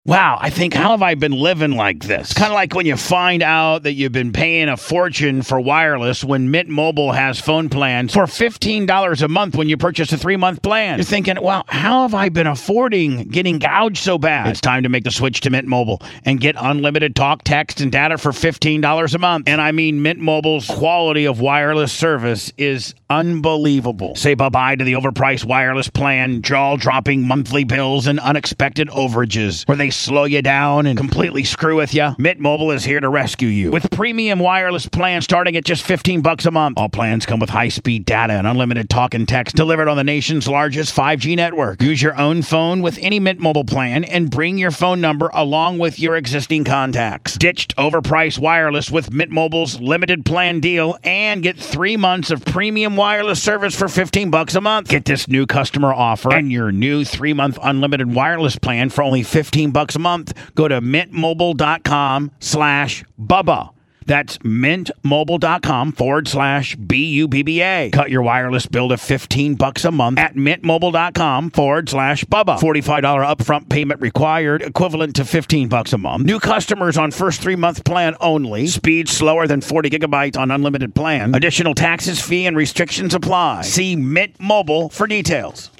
Wow, I think, how have I been living like this? Kind of like when you find out that you've been paying a fortune for wireless when Mint Mobile has phone plans for $15 a month when you purchase a 3-month plan. You're thinking, well, how have I been affording getting gouged so bad? It's time to make the switch to Mint Mobile and get unlimited talk, text, and data for $15 a month. And I mean, Mint Mobile's quality of wireless service is unbelievable. Say bye-bye to the overpriced wireless plan, jaw-dropping monthly bills, and unexpected overages where they slow you down and completely screw with you. Mint Mobile is here to rescue you with premium wireless plans starting at just $15 a month. All plans come with high-speed data and unlimited talk and text delivered on the nation's largest 5G network. Use your own phone with any Mint Mobile plan and bring your phone number along with your existing contacts. Ditched overpriced wireless with Mint Mobile's limited plan deal and get 3 months of premium wireless service for $15 a month. Get this new customer offer and your new 3-month unlimited wireless plan for only $15 a month. Go to mintmobile.com/Bubba. That's mintmobile.com/BUBBA. Cut your wireless bill to $15 a month at mintmobile.com/Bubba. $45 upfront payment required, equivalent to $15 a month. New customers on first 3-month plan only. Speed slower than 40 gigabytes on unlimited plan. Additional taxes, fee, and restrictions apply. See Mint Mobile for details.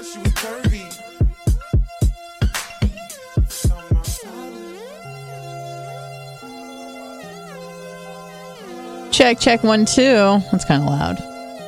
she was curvy. Check 1 2. That's kind of loud.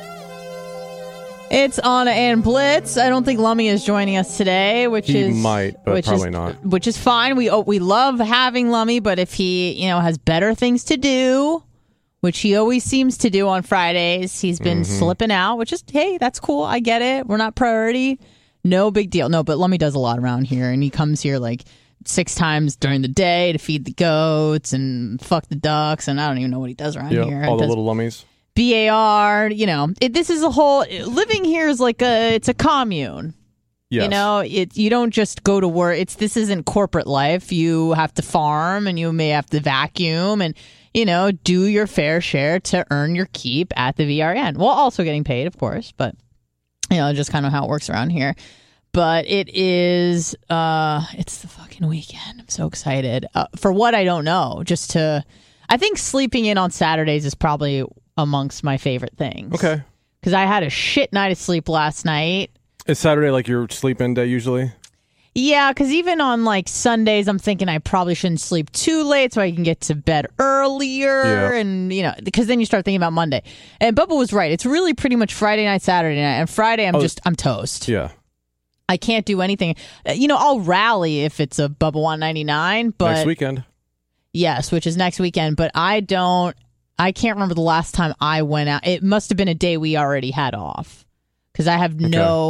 It's Anna and Blitz. I don't think Lummy is joining us today, He might, but probably not. Which is fine. We love having Lummy, but if he has better things to do, which he always seems to do on Fridays, he's been slipping out. Which is, hey, that's cool. I get it. We're not priority. No big deal. No, but Lummy does a lot around here, and he comes here like 6 times during the day to feed the goats and fuck the ducks, and I don't even know what he does around here. All the little lummies. BAR, this is a whole living here is like it's a commune. Yes. You don't just go to work. This isn't corporate life. You have to farm and you may have to vacuum and do your fair share to earn your keep at the VRN. While also getting paid, of course, but just kind of how it works around here. But it is it's the fucking weekend. I'm so excited. For what I don't know, I think sleeping in on Saturdays is probably amongst my favorite things. Okay. Because I had a shit night of sleep last night. Is Saturday like your sleep-in day usually? Yeah, because even on like Sundays, I'm thinking I probably shouldn't sleep too late so I can get to bed earlier. Yeah. And, because then you start thinking about Monday. And Bubba was right. It's really pretty much Friday night, Saturday night. And Friday, I'm toast. Yeah. I can't do anything. I'll rally if it's a Bubba 199. But next weekend. Yes, which is next weekend. But I can't remember the last time I went out. It must have been a day we already had off. Because I have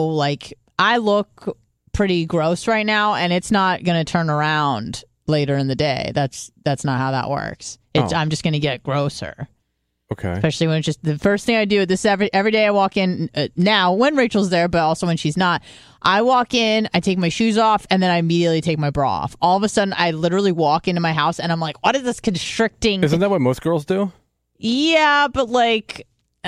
I look pretty gross right now, and it's not going to turn around later in the day. That's not how that works. I'm just going to get grosser. Okay. Especially when it's just the first thing I do. This every day I walk in now when Rachel's there, but also when she's not. I walk in, I take my shoes off, and then I immediately take my bra off. All of a sudden, I literally walk into my house, and I'm like, "What is this constricting?" Isn't that what most girls do? Yeah, but like.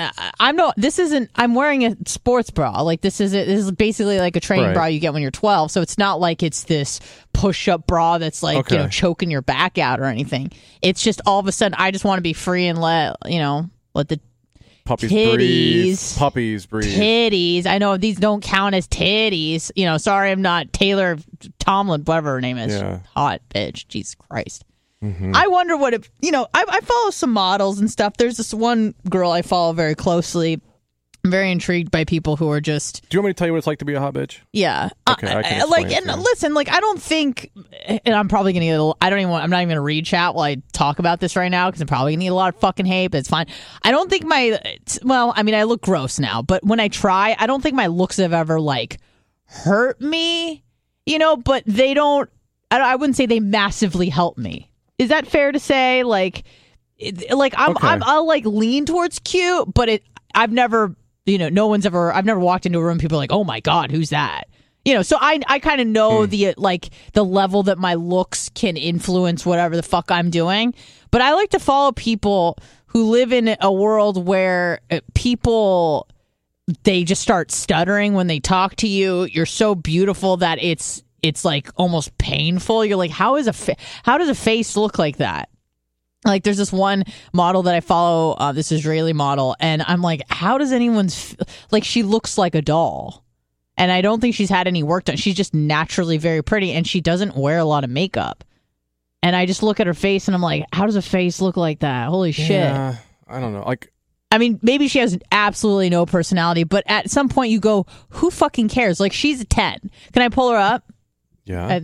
I'm wearing a sports bra. Like this is basically like a training bra you get when you're 12. So it's not like it's this push-up bra that's like, choking your back out or anything. It's just all of a sudden I just want to be free and let the puppies titties breathe. Puppies breathe. Titties. I know these don't count as titties. Sorry, I'm not Taylor Tomlin, whatever her name is. Yeah. Hot bitch. Jesus Christ. I wonder what if, I follow some models and stuff. There's this one girl I follow very closely. I'm very intrigued by people who are just. Do you want me to tell you what it's like to be a hot bitch? Yeah. Okay, I can explain it to you. Listen, I don't think, and I'm probably going to get I'm not even going to read chat while I talk about this right now because I'm probably going to get a lot of fucking hate, but it's fine. I don't think I look gross now, but when I try, I don't think my looks have ever hurt me, but they don't, I wouldn't say they massively help me. Is that fair to say? I'll lean towards cute, but I've never, I've never walked into a room. People are like, oh my God, who's that? So I kind of know the level that my looks can influence whatever the fuck I'm doing. But I like to follow people who live in a world where people, they just start stuttering when they talk to you. You're so beautiful that it's like almost painful. You're like, how does a face look like that? Like there's this one model that I follow, this Israeli model, and I'm like, how does anyone's she looks like a doll, and I don't think she's had any work done. She's just naturally very pretty, and she doesn't wear a lot of makeup. And I just look at her face, and I'm like, how does a face look like that? Holy shit! Yeah, I don't know. I mean, maybe she has absolutely no personality, but at some point you go, who fucking cares? She's a 10. Can I pull her up? Yeah.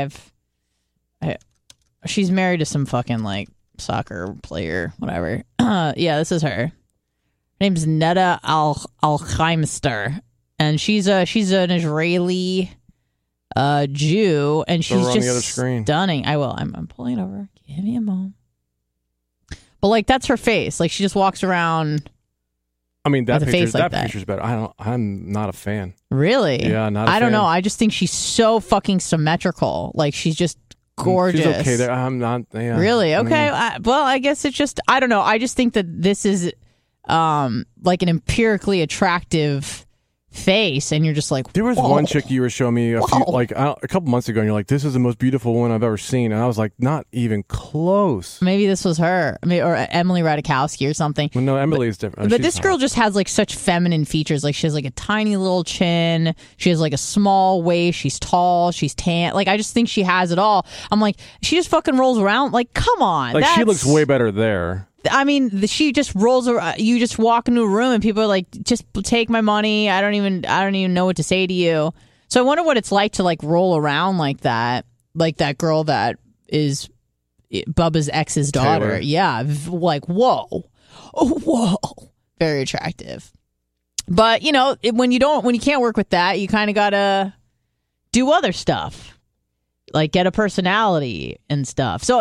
She's married to some fucking soccer player, whatever. Yeah, this is her. Her name's Neda Al-Khaimster, and she's an Israeli Jew, and she's just stunning. I will. I'm pulling it over. Give me a moment. But that's her face. She just walks around. I mean, that picture's better. I'm not a fan. Really? Yeah, not a fan. I don't know. I just think she's so fucking symmetrical. She's just gorgeous. She's okay there. I'm not. Yeah. Really? Okay. I guess it's just, I don't know. I just think that this is an empirically attractive face, and you're just like, there was one chick you were showing me a couple months ago, and you're like, this is the most beautiful woman I've ever seen, and I was like, not even close. Maybe this was her, or Emily Ratajkowski or something. Well, no, Emily's different. But this girl just has like such feminine features. Like she has like a tiny little chin. She has like a small waist. She's tall. She's tan. Like I just think she has it all. I'm like, she just fucking rolls around. Like, come on. Like she looks way better there. I mean, she just rolls around. You just walk into a room and people are like, just take my money. I don't even know what to say to you. So I wonder what it's like to like roll around like that girl that is Bubba's ex's daughter. Taylor. Yeah. Like, whoa. Very attractive. But when you can't work with that, you kind of got to do other stuff. Like get a personality and stuff. So,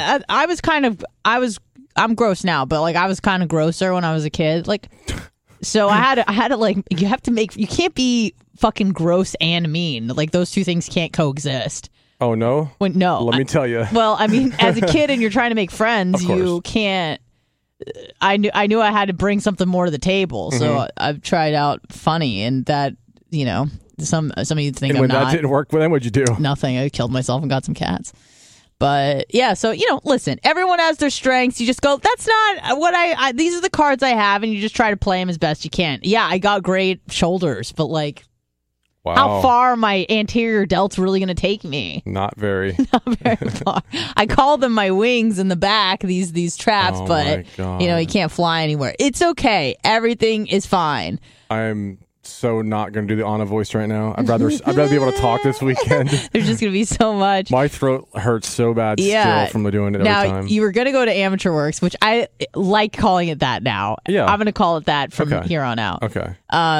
I'm gross now, but like I was kind of grosser when I was a kid. Like, so I had to like, you can't be fucking gross and mean. Like those two things can't coexist. Oh no? No. Let me tell you. Well, I mean, as a kid and you're trying to make friends, you can't. I knew I had to bring something more to the table, so I've tried out funny, and that some of you think and I'm when not. That didn't work, then what'd you do? Nothing. I killed myself and got some cats. But yeah, so listen, everyone has their strengths. You just go, that's not what I these are the cards I have, and you just try to play them as best you can. Yeah, I got great shoulders, but like, wow. How far are my anterior delts really going to take me? Not very. Not very far. I call them my wings in the back, these traps, but you can't fly anywhere. It's okay. Everything is fine. I'm so not going to do the Anna voice right now. I'd rather be able to talk this weekend. There's just going to be so much. My throat hurts so bad still from doing it every time. Now, you were going to go to Amateur Works, which I like calling it that now. Yeah. I'm going to call it that from here on out. Okay.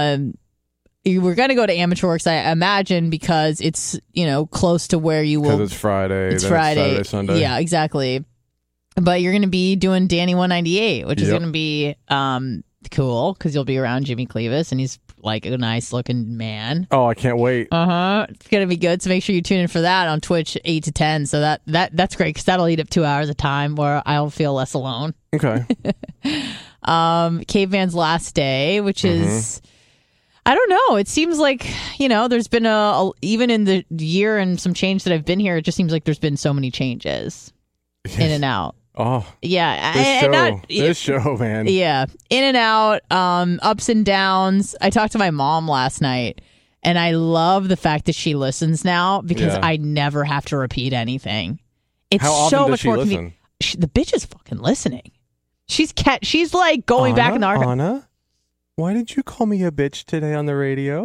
You were going to go to Amateur Works, I imagine, because it's, close to where you will. Because it's Friday. It's Friday. Saturday, Sunday. Yeah, exactly. But you're going to be doing Danny 198, which is going to be cool because you'll be around Jimmy Clevis, and he's like a nice looking man. Oh, I can't wait. It's gonna be good. So make sure you tune in for that on Twitch 8 to 10. So that's great because that'll eat up 2 hours of time where I'll feel less alone. Okay. Caveman's last day, which is I don't know. It seems like there's been even in the year and some change that I've been here. It just seems like there's been so many changes in and out. Oh yeah, this show, man. Yeah, in and out, ups and downs. I talked to my mom last night, and I love the fact that she listens now because I never have to repeat anything. It's How often so does much she more listen? convenient. The bitch is fucking listening. She's like going back in the archive. Anna, why did you call me a bitch today on the radio?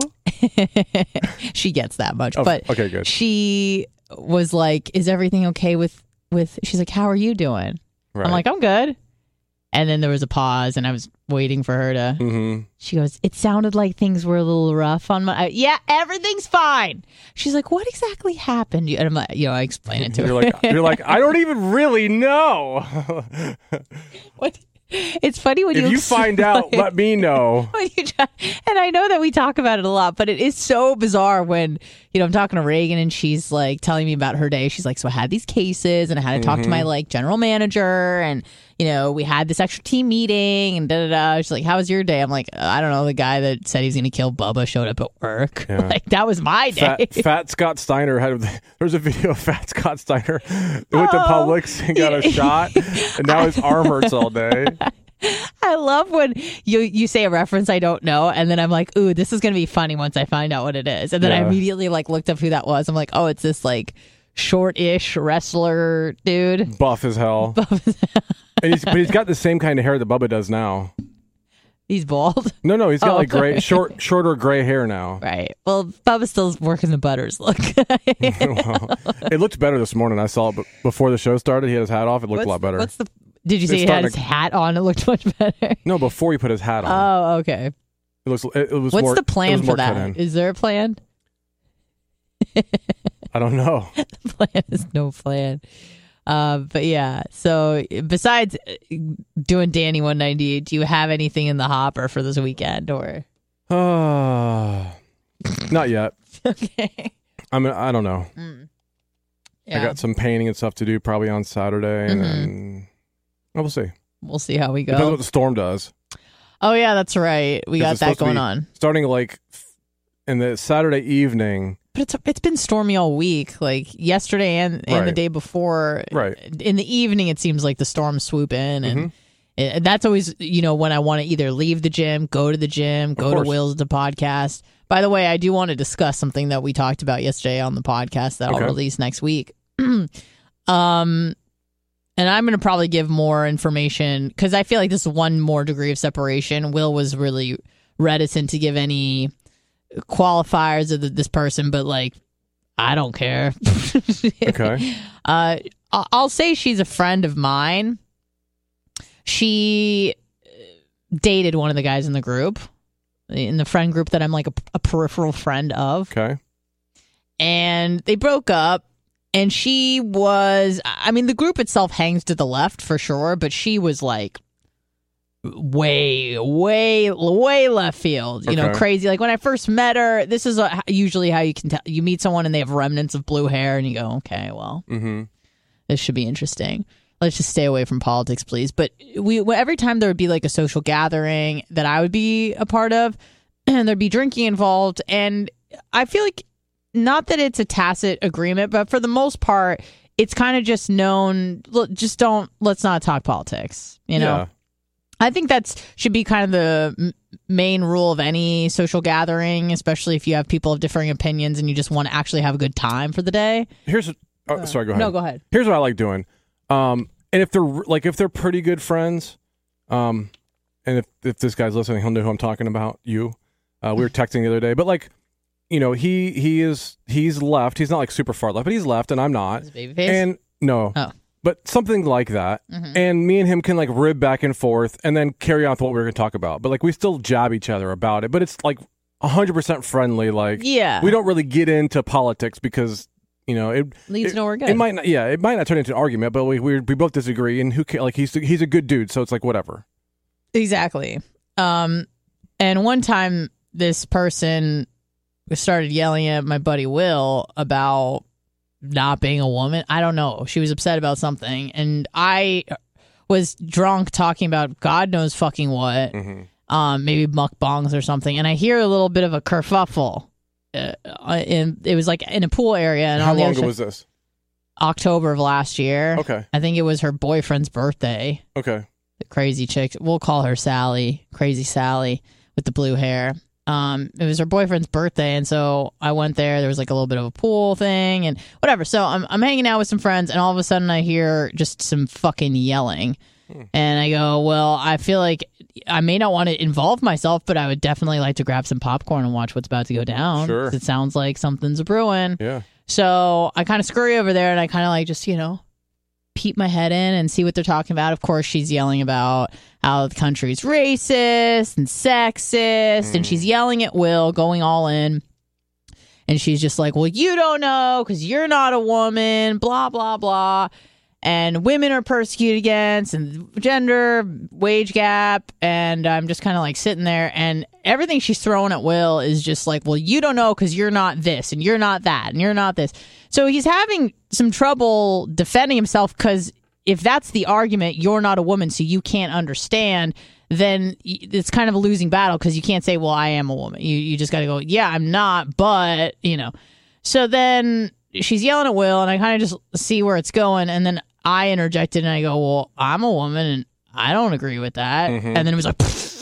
She gets that much, but okay, good. She was like, "Is everything okay with?" She's like, how are you doing? Right. I'm like, I'm good. And then there was a pause, and I was waiting for her to. She goes, it sounded like things were a little rough on my. Yeah, everything's fine. She's like, what exactly happened? And I'm like, I explain it to her. You're like, I don't even really know. What? It's funny when if you find out, let me know. And I know that we talk about it a lot, but it is so bizarre when I'm talking to Reagan and she's like telling me about her day. She's like, so I had these cases and I had to talk to my like general manager, and we had this extra team meeting and da da da. She's like, how was your day? I'm like, I don't know. The guy that said he's gonna kill Bubba showed up at work. Yeah. Like that was my day. Fat Scott Steiner there's a video of Fat Scott Steiner went to Publix and got a shot, and now his arm hurts all day. I love when you say a reference I don't know, and then I'm like, ooh, this is going to be funny once I find out what it is. And then I immediately like looked up who that was. I'm like, oh, it's this like short-ish wrestler dude. Buff as hell. But he's got the same kind of hair that Bubba does now. He's bald? No, he's got like gray, shorter gray hair now. Right. Well, Bubba's still working the Butters look. Well, it looked better this morning. I saw it before the show started. He had his hat off. It looked a lot better. Did you say he had his hat on? It looked much better. No, before he put his hat on. Oh, okay. It was. What's the plan for that? Is there a plan? I don't know. The plan is no plan. But yeah. So besides doing Danny 198, do you have anything in the hopper for this weekend or? Not yet. Okay. I don't know. Yeah. I got some painting and stuff to do probably on Saturday, and then we'll see. We'll see how we go. Depends what the storm does. Oh yeah, that's right. We got that going on. Starting like and the Saturday evening. But it's been stormy all week, like yesterday and the day before. Right. In the evening, it seems like the storms swoop in, and that's always, when I want to either leave the gym, go to the gym, go to Will's the podcast. By the way, I do want to discuss something that we talked about yesterday on the podcast that I'll release next week. And I'm going to probably give more information because I feel like this is one more degree of separation. Will was really reticent to give any qualifiers of this person, but like, I don't care. Okay. I'll say she's a friend of mine. She dated one of the guys in the group, in the friend group that I'm like a peripheral friend of. Okay. And they broke up, and she was, the group itself hangs to the left for sure, but she was like way left field, crazy. Like when I first met her, this is usually how you can tell. You meet someone and they have remnants of blue hair, and you go, okay, well, this should be interesting. Let's just stay away from politics, please. But every time there would be like a social gathering that I would be a part of, and there'd be drinking involved, and I feel like, not that it's a tacit agreement, but for the most part, it's kind of just known. Let's not talk politics. Yeah. I think should be kind of the main rule of any social gathering, especially if you have people of differing opinions and you just want to actually have a good time for the day. Sorry, go ahead. No, go ahead. Here's what I like doing. And if they're pretty good friends, and if this guy's listening, he'll know who I'm talking about. We were texting the other day, but like, he's left. He's not like super far left, but he's left, and I'm not. Is it Babyface? And no. Oh. But something like that. And me and him can like rib back and forth and then carry on with what we were going to talk about. But like we still jab each other about it. But it's like 100% friendly. Like, we don't really get into politics because, it leads nowhere good. It might not turn into an argument, but we both disagree. And who cares? Like he's a good dude. So it's like whatever. Exactly. And one time this person started yelling at my buddy Will about not being a woman. I don't know. She was upset about something, and I was drunk talking about God knows fucking what, maybe mukbangs or something, and I hear a little bit of a kerfuffle. It was like in a pool area. And how long ago was this? October of last year. Okay. I think it was her boyfriend's birthday. Okay. The crazy chick. We'll call her Sally. Crazy Sally with the blue hair. It was her boyfriend's birthday, and so I went there. There was like a little bit of a pool thing and whatever. So I'm hanging out with some friends, and all of a sudden I hear just some fucking yelling. And I go, well, I feel like I may not want to involve myself, but I would definitely like to grab some popcorn and watch what's about to go down. Sure. It sounds like something's brewing. Yeah. So I kind of scurry over there, and I kind of like just, peep my head in and see what they're talking about. Of course, she's yelling about how the country's racist and sexist, and she's yelling at Will, going all in. And she's just like, well, you don't know because you're not a woman, blah, blah, blah. And women are persecuted against, and gender, wage gap. And I'm just kind of like sitting there, and everything she's throwing at Will is just like, well, you don't know because you're not this, and you're not that, and you're not this. So he's having some trouble defending himself because if that's the argument, you're not a woman, so you can't understand, then it's kind of a losing battle because you can't say, well, I am a woman. You just got to go, yeah, I'm not, but, So then she's yelling at Will, and I kind of just see where it's going, and then I interjected, and I go, well, I'm a woman, and I don't agree with that. And then it was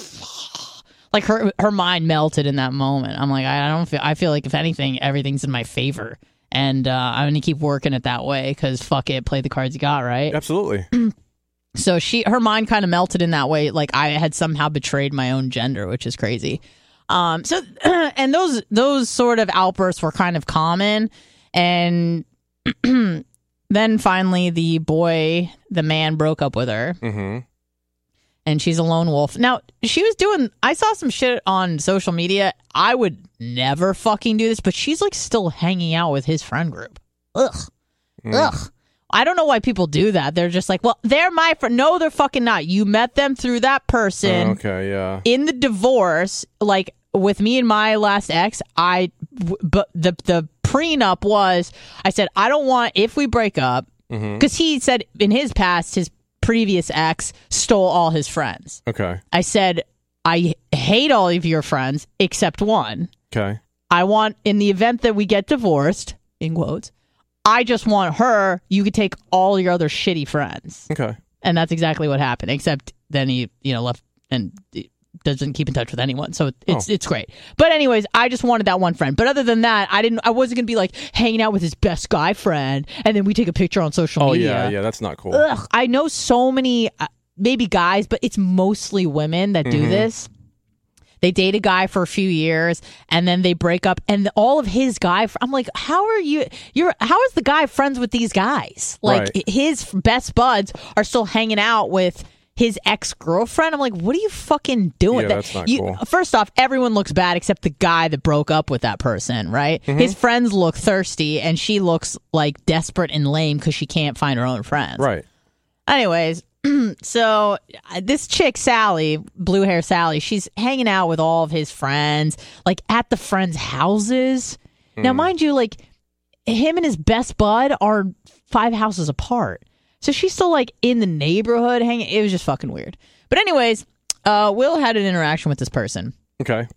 like her mind melted in that moment. I'm like, I feel like if anything, everything's in my favor. And I'm going to keep working it that way because fuck it, play the cards you got, right? Absolutely. So her mind kind of melted in that way, like I had somehow betrayed my own gender, which is crazy. So and those sort of outbursts were kind of common. And then finally the man broke up with her. And she's a lone wolf. Now, I saw some shit on social media. I would never fucking do this, but she's like still hanging out with his friend group. Ugh. I don't know why people do that. They're just like, well, they're my friend. No, they're fucking not. You met them through that person. Okay, yeah. In the divorce, like with me and my last ex, but the prenup was, I said, I don't want, if we break up, because he said in his past, his previous ex stole all his friends. Okay. I said, I hate all of your friends except one. Okay. I want, in the event that we get divorced, in quotes, I just want her. You could take all your other shitty friends. Okay. And that's exactly what happened, except then he, left and doesn't keep in touch with anyone. So it's great. But anyways, I just wanted that one friend. But other than that, I wasn't going to be like hanging out with his best guy friend and then we take a picture on social media. Oh, yeah, that's not cool. Ugh, I know so many, maybe guys, but it's mostly women that do this. They date a guy for a few years and then they break up and all of his guy, I'm like, how is the guy friends with these guys? Like his best buds are still hanging out with his ex-girlfriend. I'm like, what are you fucking doing? Yeah, that's not cool. First off, everyone looks bad except the guy that broke up with that person, right? His friends look thirsty and she looks like desperate and lame because she can't find her own friends. Right. Anyways, so this chick, Sally, blue hair Sally, she's hanging out with all of his friends, like at the friends' houses. Now, mind you, like him and his best bud are 5 houses apart. So she's still like in the neighborhood hanging. It was just fucking weird. But anyways, Will had an interaction with this person. Okay.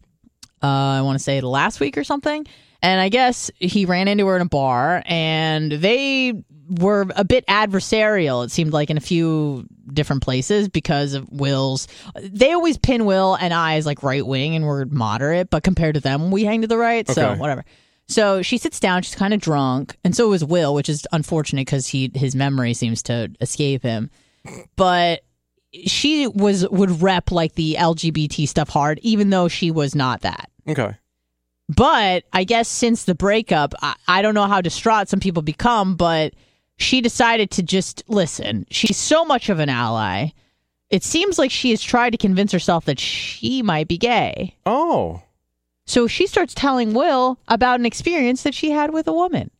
I want to say last week or something. And I guess he ran into her in a bar and they were a bit adversarial, it seemed like, in a few different places because of Will's. They always pin Will and I as like right wing and we're moderate, but compared to them, we hang to the right. Okay. So whatever. So she sits down. She's kind of drunk, and so is Will, which is unfortunate because his memory seems to escape him. But she would rep like the LGBT stuff hard, even though she was not that. Okay. But I guess since the breakup, I don't know how distraught some people become, but she decided to just listen. She's so much of an ally. It seems like she has tried to convince herself that she might be gay. Oh. So she starts telling Will about an experience that she had with a woman.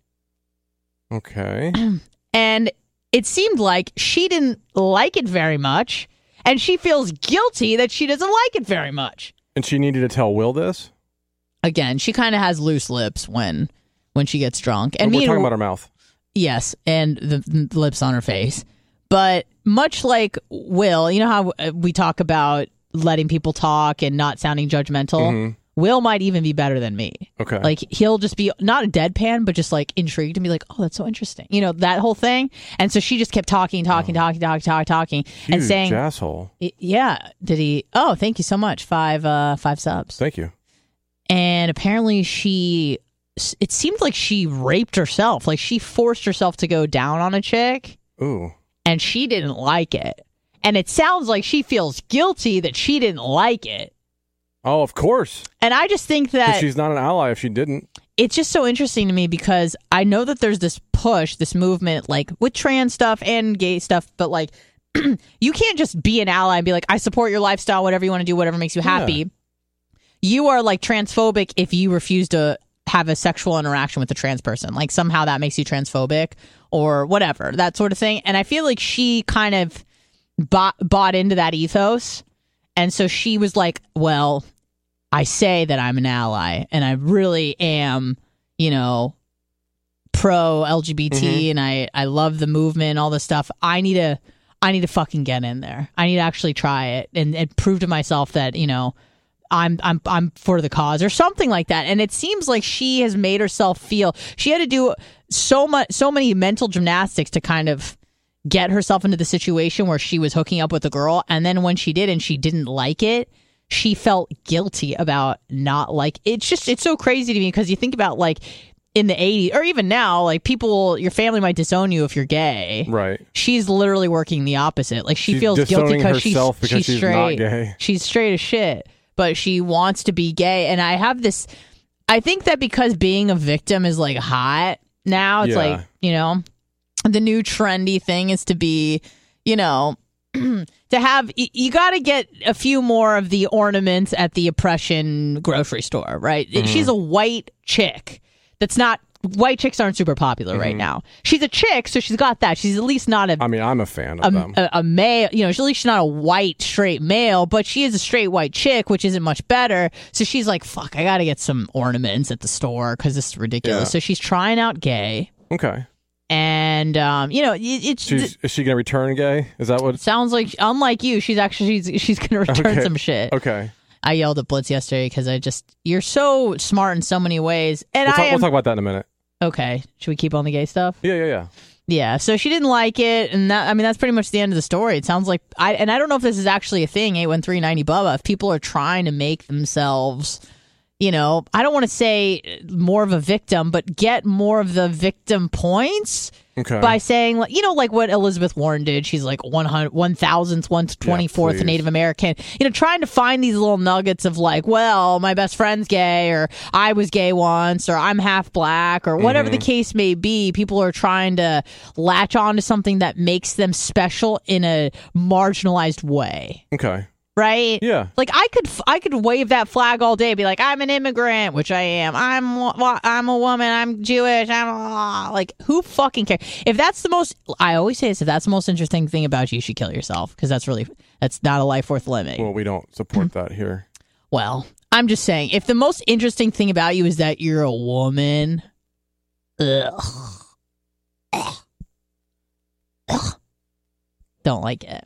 Okay. And it seemed like she didn't like it very much, and she feels guilty that she doesn't like it very much. And she needed to tell Will this? Again, she kind of has loose lips when she gets drunk. And we're talking about her mouth. Yes, and the lips on her face. But much like Will, you know how we talk about letting people talk and not sounding judgmental? Mm-hmm. Will might even be better than me. Okay. Like, he'll just be not a deadpan, but just like intrigued and be like, oh, that's so interesting. You know, that whole thing. And so she just kept talking Huge and saying, asshole. Yeah. Did he? Oh, thank you so much. 5 subs. Thank you. And apparently it seemed like she raped herself. Like, she forced herself to go down on a chick. Ooh. And she didn't like it. And it sounds like she feels guilty that she didn't like it. Oh, of course. And I just think that she's not an ally if she didn't. It's just so interesting to me because I know that there's this push, this movement, like with trans stuff and gay stuff, but like you can't just be an ally and be like, I support your lifestyle, whatever you want to do, whatever makes you happy. Yeah. You are like transphobic if you refuse to have a sexual interaction with a trans person. Like somehow that makes you transphobic or whatever, that sort of thing. And I feel like she kind of bought into that ethos. And so she was like, well, I say that I'm an ally and I really am, you know, pro LGBT and I love the movement, all this stuff. I need to fucking get in there. I need to actually try it and prove to myself that, you know, I'm for the cause or something like that. And it seems like she has made herself feel she had to do so many mental gymnastics to kind of get herself into the situation where she was hooking up with a girl. And then when she did and she didn't like it, she felt guilty about not like it's so crazy to me because you think about like in the 80s or even now, like your family might disown you if you're gay. Right. She's literally working the opposite. Like she's feels guilty because she's straight. Not gay. She's straight as shit, but she wants to be gay. And I think that because being a victim is like hot now, it's like, you know, the new trendy thing is to be, you know, to have, you got to get a few more of the ornaments at the oppression grocery store, right? She's a white chick white chicks aren't super popular right now. She's a chick, so she's got that. She's at least not I'm a fan of them. A male, you know, at least she's not a white straight male, but she is a straight white chick, which isn't much better. So she's like, fuck, I got to get some ornaments at the store because this is ridiculous. Yeah. So she's trying out gay. Okay. And, you know, is she going to return gay? Is that what? Sounds like, unlike you, she's going to return some shit. Okay. I yelled at Blitz yesterday because you're so smart in so many ways. And we'll talk about that in a minute. Okay. Should we keep on the gay stuff? Yeah. Yeah, so she didn't like it, and that's pretty much the end of the story. It sounds like I don't know if this is actually a thing, 813-90-BUBBA, if people are trying to make themselves, I don't want to say more of a victim, but get more of the victim points by saying, like what Elizabeth Warren did. She's like 1,000th, 124th Native American. Trying to find these little nuggets of like, well, my best friend's gay, or I was gay once, or I'm half black, or whatever the case may be. People are trying to latch on to something that makes them special in a marginalized way. Okay. Right? Yeah. Like I could wave that flag all day, be like, I'm an immigrant, which I am. I'm a woman. I'm Jewish. I'm like, who fucking cares? If that's the most, I always say this, if that's the most interesting thing about you, you should kill yourself, because that's not a life worth living. Well, we don't support that here. Well, I'm just saying, if the most interesting thing about you is that you're a woman, don't like it.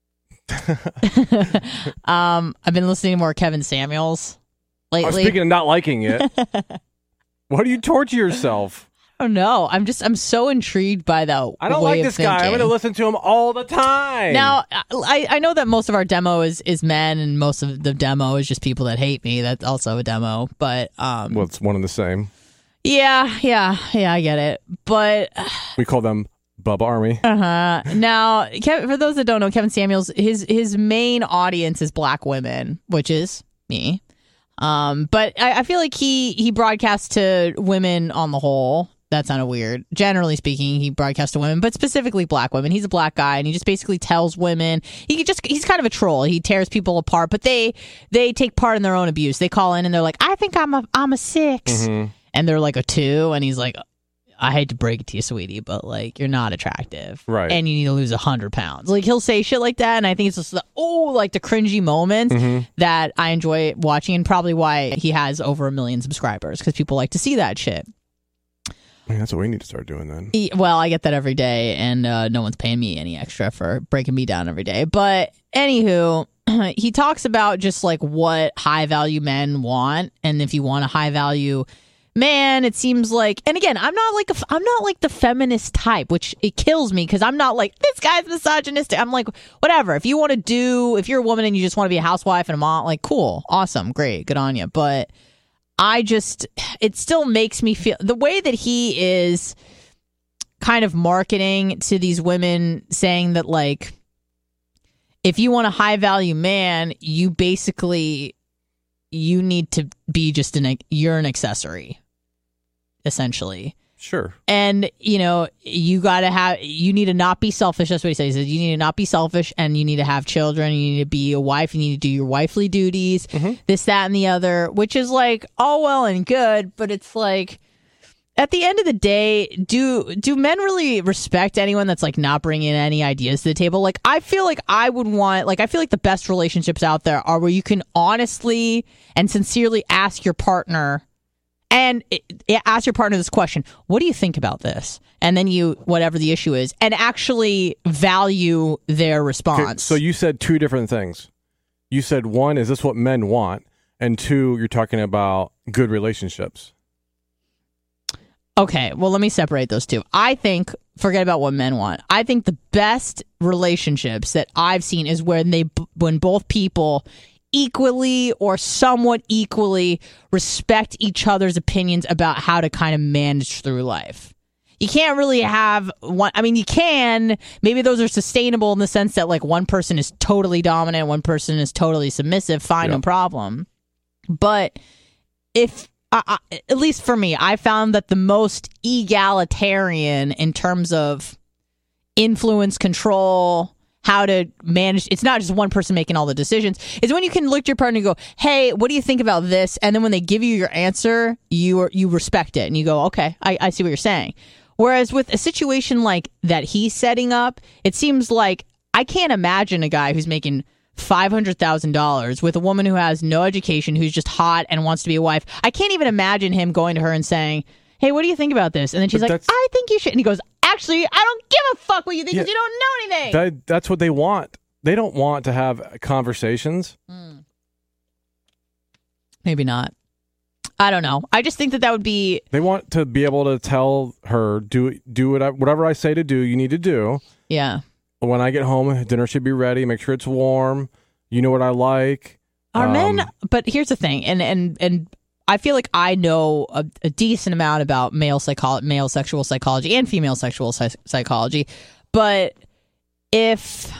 I've been listening to more Kevin Samuels lately. Speaking of not liking it, why do you torture yourself? I don't know. I'm so intrigued by that. I don't like this guy. I'm going to listen to him all the time. Now, I know that most of our demo is men, and most of the demo is just people that hate me. That's also a demo, but well, it's one and the same. Yeah, I get it, but we call them Bubba Army. Now, for those that don't know, Kevin Samuels, his main audience is black women, which is me. But I feel like he broadcasts to women on the whole. That sounded weird. Generally speaking, he broadcasts to women, but specifically black women. He's a black guy, and he just basically tells women. He's kind of a troll. He tears people apart, but they take part in their own abuse. They call in and they're like, I think I'm a 6, and they're like a 2, and he's like, I hate to break it to you, sweetie, but like, you're not attractive, right? And you need to lose 100 pounds. Like, he'll say shit like that, and I think it's just the cringy moments that I enjoy watching, and probably why he has over 1 million subscribers, because people like to see that shit. I mean, that's what we need to start doing then. Well, I get that every day, and no one's paying me any extra for breaking me down every day. But anywho, he talks about just like what high value men want, and if you want a high value man, it seems like, and again, I'm not like the feminist type, which it kills me, because I'm not like, this guy's misogynistic. I'm like, whatever. If you're a woman and you just want to be a housewife and a mom, like, cool, awesome, great, good on you. But it still makes me feel the way that he is kind of marketing to these women, saying that like, if you want a high value man, you need to be you're an accessory, essentially. Sure. And, you need to not be selfish. That's what he says. He says you need to not be selfish, and you need to have children. You need to be a wife. You need to do your wifely duties, this, that, and the other, which is like all well and good. But it's like, at the end of the day, do men really respect anyone that's like not bringing any ideas to the table? Like, I feel like I feel like the best relationships out there are where you can honestly and sincerely ask your partner this question: what do you think about this? And then whatever the issue is, and actually value their response. Okay, so you said two different things. You said, one, is this what men want? And two, you're talking about good relationships. Okay, well, let me separate those two. I think, forget about what men want. I think the best relationships that I've seen is when both people equally or somewhat equally respect each other's opinions about how to kind of manage through life. You can't really have one. I mean, you can. Maybe those are sustainable in the sense that like one person is totally dominant, one person is totally submissive. Fine, no problem. But if at least for me, I found that the most egalitarian in terms of influence, control, how to manage, it's not just one person making all the decisions, is when you can look at your partner and go, hey, what do you think about this? And then when they give you your answer, you respect it and you go, okay, I see what you're saying. Whereas with a situation like that he's setting up, it seems like I can't imagine a guy who's making $500,000 with a woman who has no education, who's just hot and wants to be a wife. I can't even imagine him going to her and saying, hey, what do you think about this? And then she's like, I think you should. And he goes, actually, I don't give a fuck what you think, because you don't know anything. That's what they want. They don't want to have conversations. Maybe not. I don't know. I just think that would be... They want to be able to tell her, do whatever I say to do, you need to do. Yeah. When I get home, dinner should be ready. Make sure it's warm. You know what I like. Are men... But here's the thing, and I feel like I know a decent amount about male sexual psychology and female sexual psychology, but if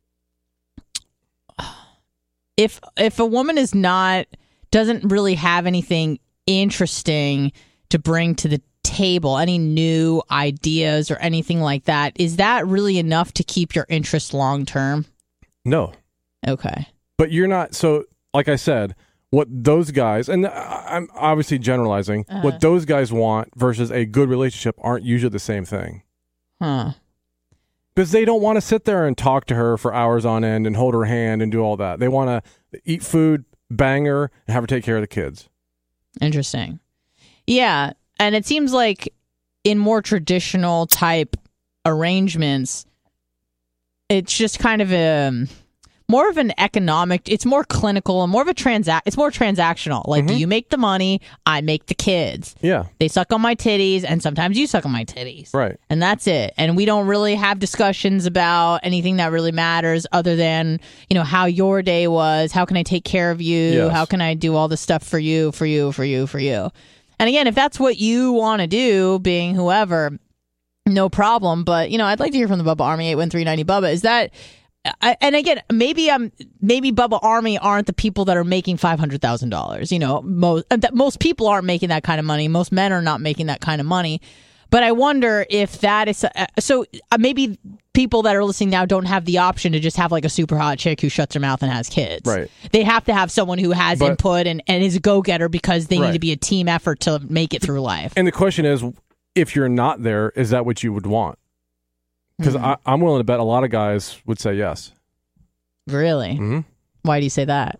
a woman doesn't really have anything interesting to bring to the table, any new ideas or anything like that, is that really enough to keep your interest long term? No. Okay. But you're not, so like I said, what those guys, and I'm obviously generalizing, what those guys want versus a good relationship aren't usually the same thing. Huh. Because they don't want to sit there and talk to her for hours on end and hold her hand and do all that. They want to eat food, bang her, and have her take care of the kids. Interesting. Yeah. And it seems like in more traditional type arrangements, it's just kind of more of an economic, it's more clinical and more of it's more transactional. Like, you make the money, I make the kids. Yeah. They suck on my titties, and sometimes you suck on my titties. Right. And that's it. And we don't really have discussions about anything that really matters other than, how your day was, how can I take care of you, yes. How can I do all this stuff for you. And again, if that's what you want to do, being whoever, no problem. But, I'd like to hear from the Bubba Army, 81390 Bubba. Is that... and again, maybe Bubba Army aren't the people that are making $500,000. Most people aren't making that kind of money. Most men are not making that kind of money. But I wonder if that is maybe people that are listening now don't have the option to just have like a super hot chick who shuts her mouth and has kids. Right. They have to have someone who has input and is a go-getter because they need to be a team effort to make it through life. And the question is, if you're not there, is that what you would want? Because I'm willing to bet a lot of guys would say yes. Really? Mm-hmm. Why do you say that?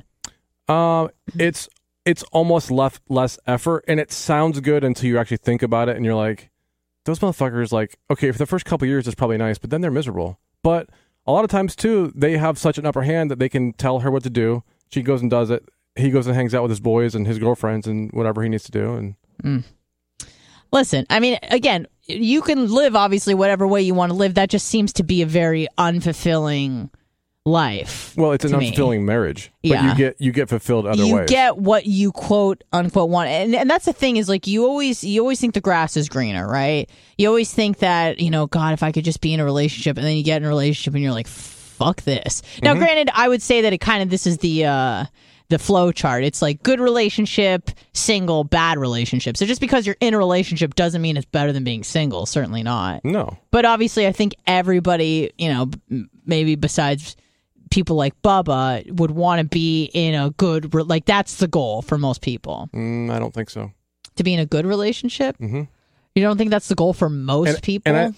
It's almost less effort, and it sounds good until you actually think about it, and you're like, those motherfuckers, like, okay, for the first couple of years, it's probably nice, but then they're miserable. But a lot of times, too, they have such an upper hand that they can tell her what to do. She goes and does it. He goes and hangs out with his boys and his girlfriends and whatever he needs to do. And Listen, I mean, again, you can live, obviously, whatever way you want to live. That just seems to be a very unfulfilling life. Well, it's an unfulfilling marriage. But you get fulfilled other ways. You get what you quote unquote want. And that's the thing is, like, you always think the grass is greener, right? You always think that, God, if I could just be in a relationship, and then you get in a relationship and you're like, fuck this. Now, granted, I would say that this is the flow chart. It's like good relationship, single, bad relationship. So just because you're in a relationship doesn't mean it's better than being single. Certainly not. No. But obviously, I think everybody, maybe besides people like Bubba, would want to be in a good, like, that's the goal for most people. I don't think so. To be in a good relationship? Mm-hmm. You don't think that's the goal for most people? I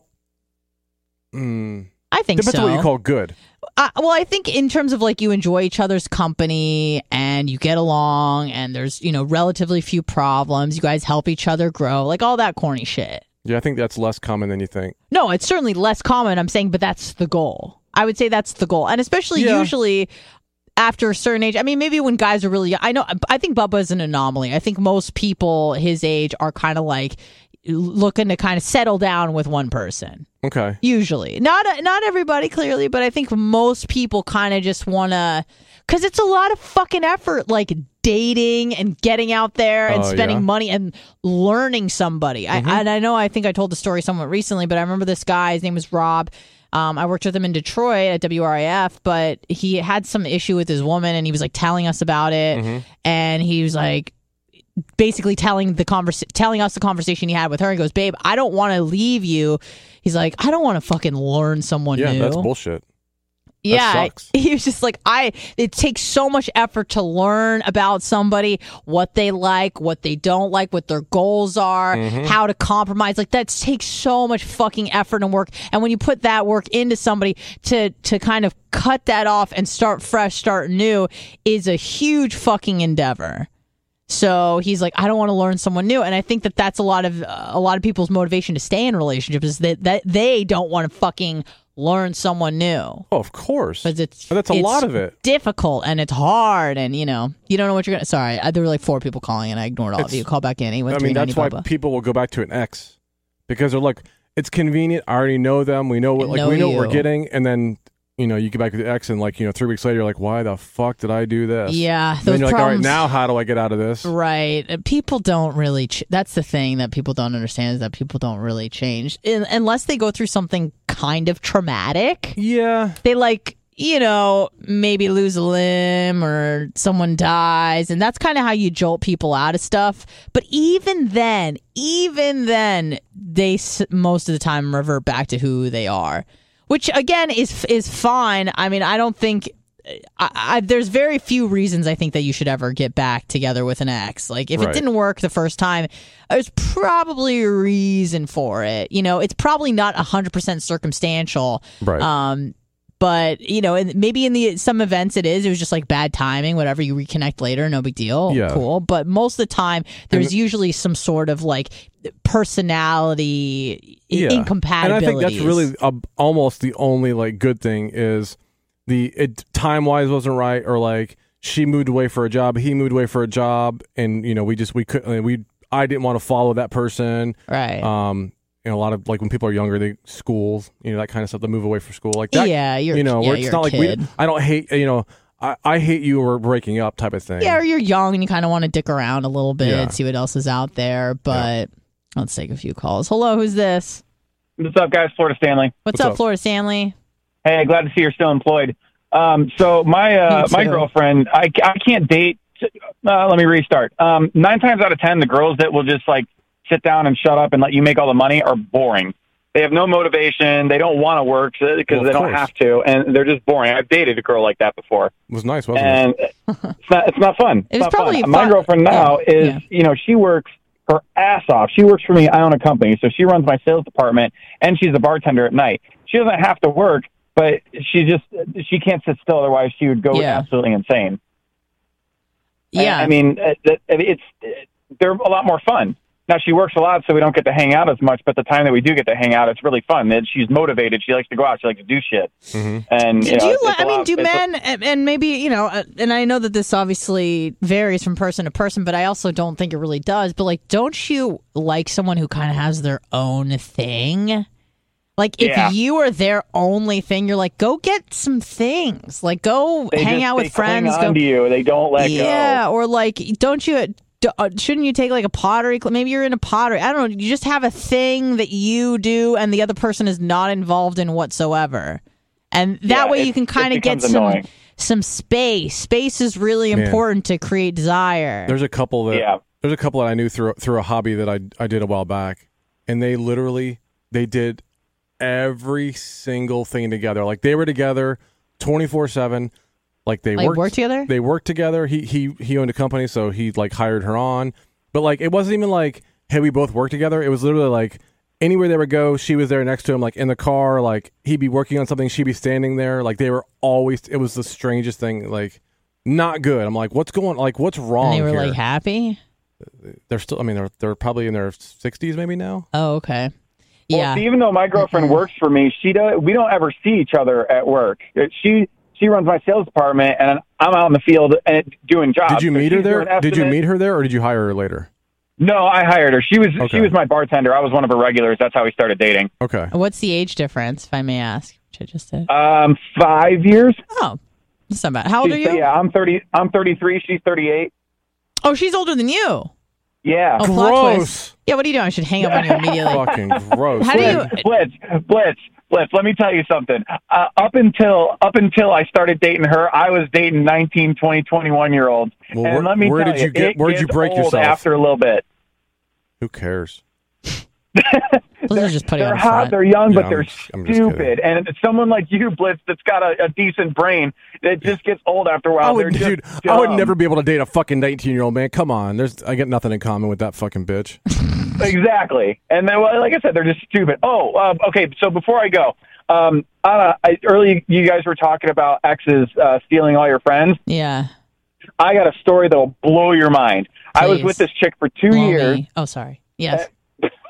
think so. Depends on what you call good. Well, I think in terms of, like, you enjoy each other's company and you get along and there's, relatively few problems. You guys help each other grow, like all that corny shit. Yeah, I think that's less common than you think. No, it's certainly less common, I'm saying, but that's the goal. I would say that's the goal. And especially usually after a certain age. I mean, maybe when guys are really young. I think Bubba is an anomaly. I think most people his age are kind of like looking to kind of settle down with one person. Okay. Usually. Not everybody, clearly, but I think most people kind of just want to, because it's a lot of fucking effort, like dating and getting out there and spending money and learning somebody. I think I told the story somewhat recently, but I remember this guy, his name was Rob. I worked with him in Detroit at WRIF, but he had some issue with his woman and he was like telling us about it. And he was like, basically telling us the conversation he had with her. He goes, babe, I don't want to leave you. He's like, I don't want to fucking learn someone new. Yeah, that's bullshit. Yeah, that sucks. He was just like, it takes so much effort to learn about somebody, what they like, what they don't like, what their goals are, how to compromise. Like, that takes so much fucking effort and work. And when you put that work into somebody, to kind of cut that off and start fresh, start new, is a huge fucking endeavor. So he's like, I don't want to learn someone new. And I think that that's a lot of people's motivation to stay in relationships, is that they don't want to fucking learn someone new. Oh, of course. Because that's a lot of it. Difficult and it's hard, and you don't know what you're gonna. Sorry, there were like 4 people calling, and I ignored all of you. Call back in. That's why people will go back to an ex, because they're like, it's convenient. I already know them. We know what what we're getting, and then you get back to the ex, and 3 weeks later, you're like, why the fuck did I do this? Yeah, then you're like, all right, now how do I get out of this? Right. People don't really. That's the thing that people don't understand, is that people don't really change unless they go through something kind of traumatic. Yeah. They maybe lose a limb or someone dies, and that's kind of how you jolt people out of stuff. But even then, they most of the time revert back to who they are. Which, again, is fine. I mean, I don't think... there's very few reasons I think that you should ever get back together with an ex. Like, if it didn't work the first time, there's probably a reason for it. It's probably not 100% circumstantial. Right. But, and maybe in some events it was just like bad timing, whatever, you reconnect later, no big deal. Yeah. Cool. But most of the time, there's usually some sort of personality incompatibilities. And I think that's really almost the only good thing is time-wise wasn't right, or she moved away for a job, he moved away for a job, and I didn't want to follow that person. Right. A lot of when people are younger, schools, that kind of stuff. They move away for school, like that. Yeah, where it's not a kid. I don't hate. I hate you or breaking up type of thing. Yeah, or you're young and you kind of want to dick around a little bit, see what else is out there. But let's take a few calls. Hello, who's this? What's up, guys? Florida Stanley. What's up, Florida Stanley? Hey, glad to see you're still employed. So my girlfriend, I can't date. Let me restart. 9 times out of 10, the girls that will just sit down and shut up and let you make all the money are boring. They have no motivation. They don't want to work because they don't have to, and they're just boring. I've dated a girl like that before. It was nice, wasn't it? And it's not fun. It's probably fun. My girlfriend now is, she works her ass off. She works for me. I own a company, so she runs my sales department, and she's a bartender at night. She doesn't have to work, but she can't sit still. Otherwise, she would go absolutely insane. Yeah, they're a lot more fun. Now, she works a lot, so we don't get to hang out as much, but the time that we do get to hang out, it's really fun. She's motivated. She likes to go out. She likes to do shit. Mm-hmm. And, do men, and maybe, and I know that this obviously varies from person to person, but I also don't think it really does. But, don't you like someone who kind of has their own thing? If you are their only thing, you're like, go get some things. Go hang out with friends. Cling on to you. They don't let go. Yeah, or don't you... shouldn't you take a pottery? Maybe you're in a pottery. I don't know. You just have a thing that you do, and the other person is not involved in whatsoever. And that way, you can kind of get some space. Space is really important to create desire. There's a couple that I knew through a hobby that I did a while back, and they did every single thing together. They were together 24/7. They worked together. They worked together. He owned a company, so he hired her on. But it wasn't even hey, we both worked together. It was literally anywhere they would go, she was there next to him. In the car, he'd be working on something, she'd be standing there. They were always. It was the strangest thing. Not good. I'm what's going? What's wrong? And they were here? Happy. They're still. I mean, they're probably in their 60s maybe now. Oh, okay. Yeah. Well, even though my girlfriend works for me, we don't ever see each other at work. She runs my sales department, and I'm out in the field and doing jobs. Did you meet her there? Did you meet her there, or did you hire her later? No, I hired her. She was my bartender. I was one of her regulars. That's how we started dating. Okay. What's the age difference, if I may ask? Which I just did. 5 years. Oh, that's not bad. How old are you? Yeah, I'm 30. I'm 33. She's 38. Oh, she's older than you. Yeah. Oh, gross. Yeah, what are you doing? I should hang up on you immediately. Fucking gross. How do you... Blitz, let me tell you something. Up until I started dating her, I was dating 19, 20, 21-year-olds. Well, and let me tell you, where did you break old yourself? After a little bit. Who cares? They're just putting they're on hot, front. they're young, but they're I'm stupid. And it's someone like you, Blitz, that's got a decent brain, it just gets old after a while. I would never be able to date a fucking 19-year-old man. Come on. I got nothing in common with that fucking bitch. Exactly. And then, like I said, they're just stupid. Okay, so before I go, earlier you guys were talking about exes stealing all your friends. Yeah. I got a story that'll blow your mind. Please. I was with this chick for 2 years. Oh, sorry. Yes.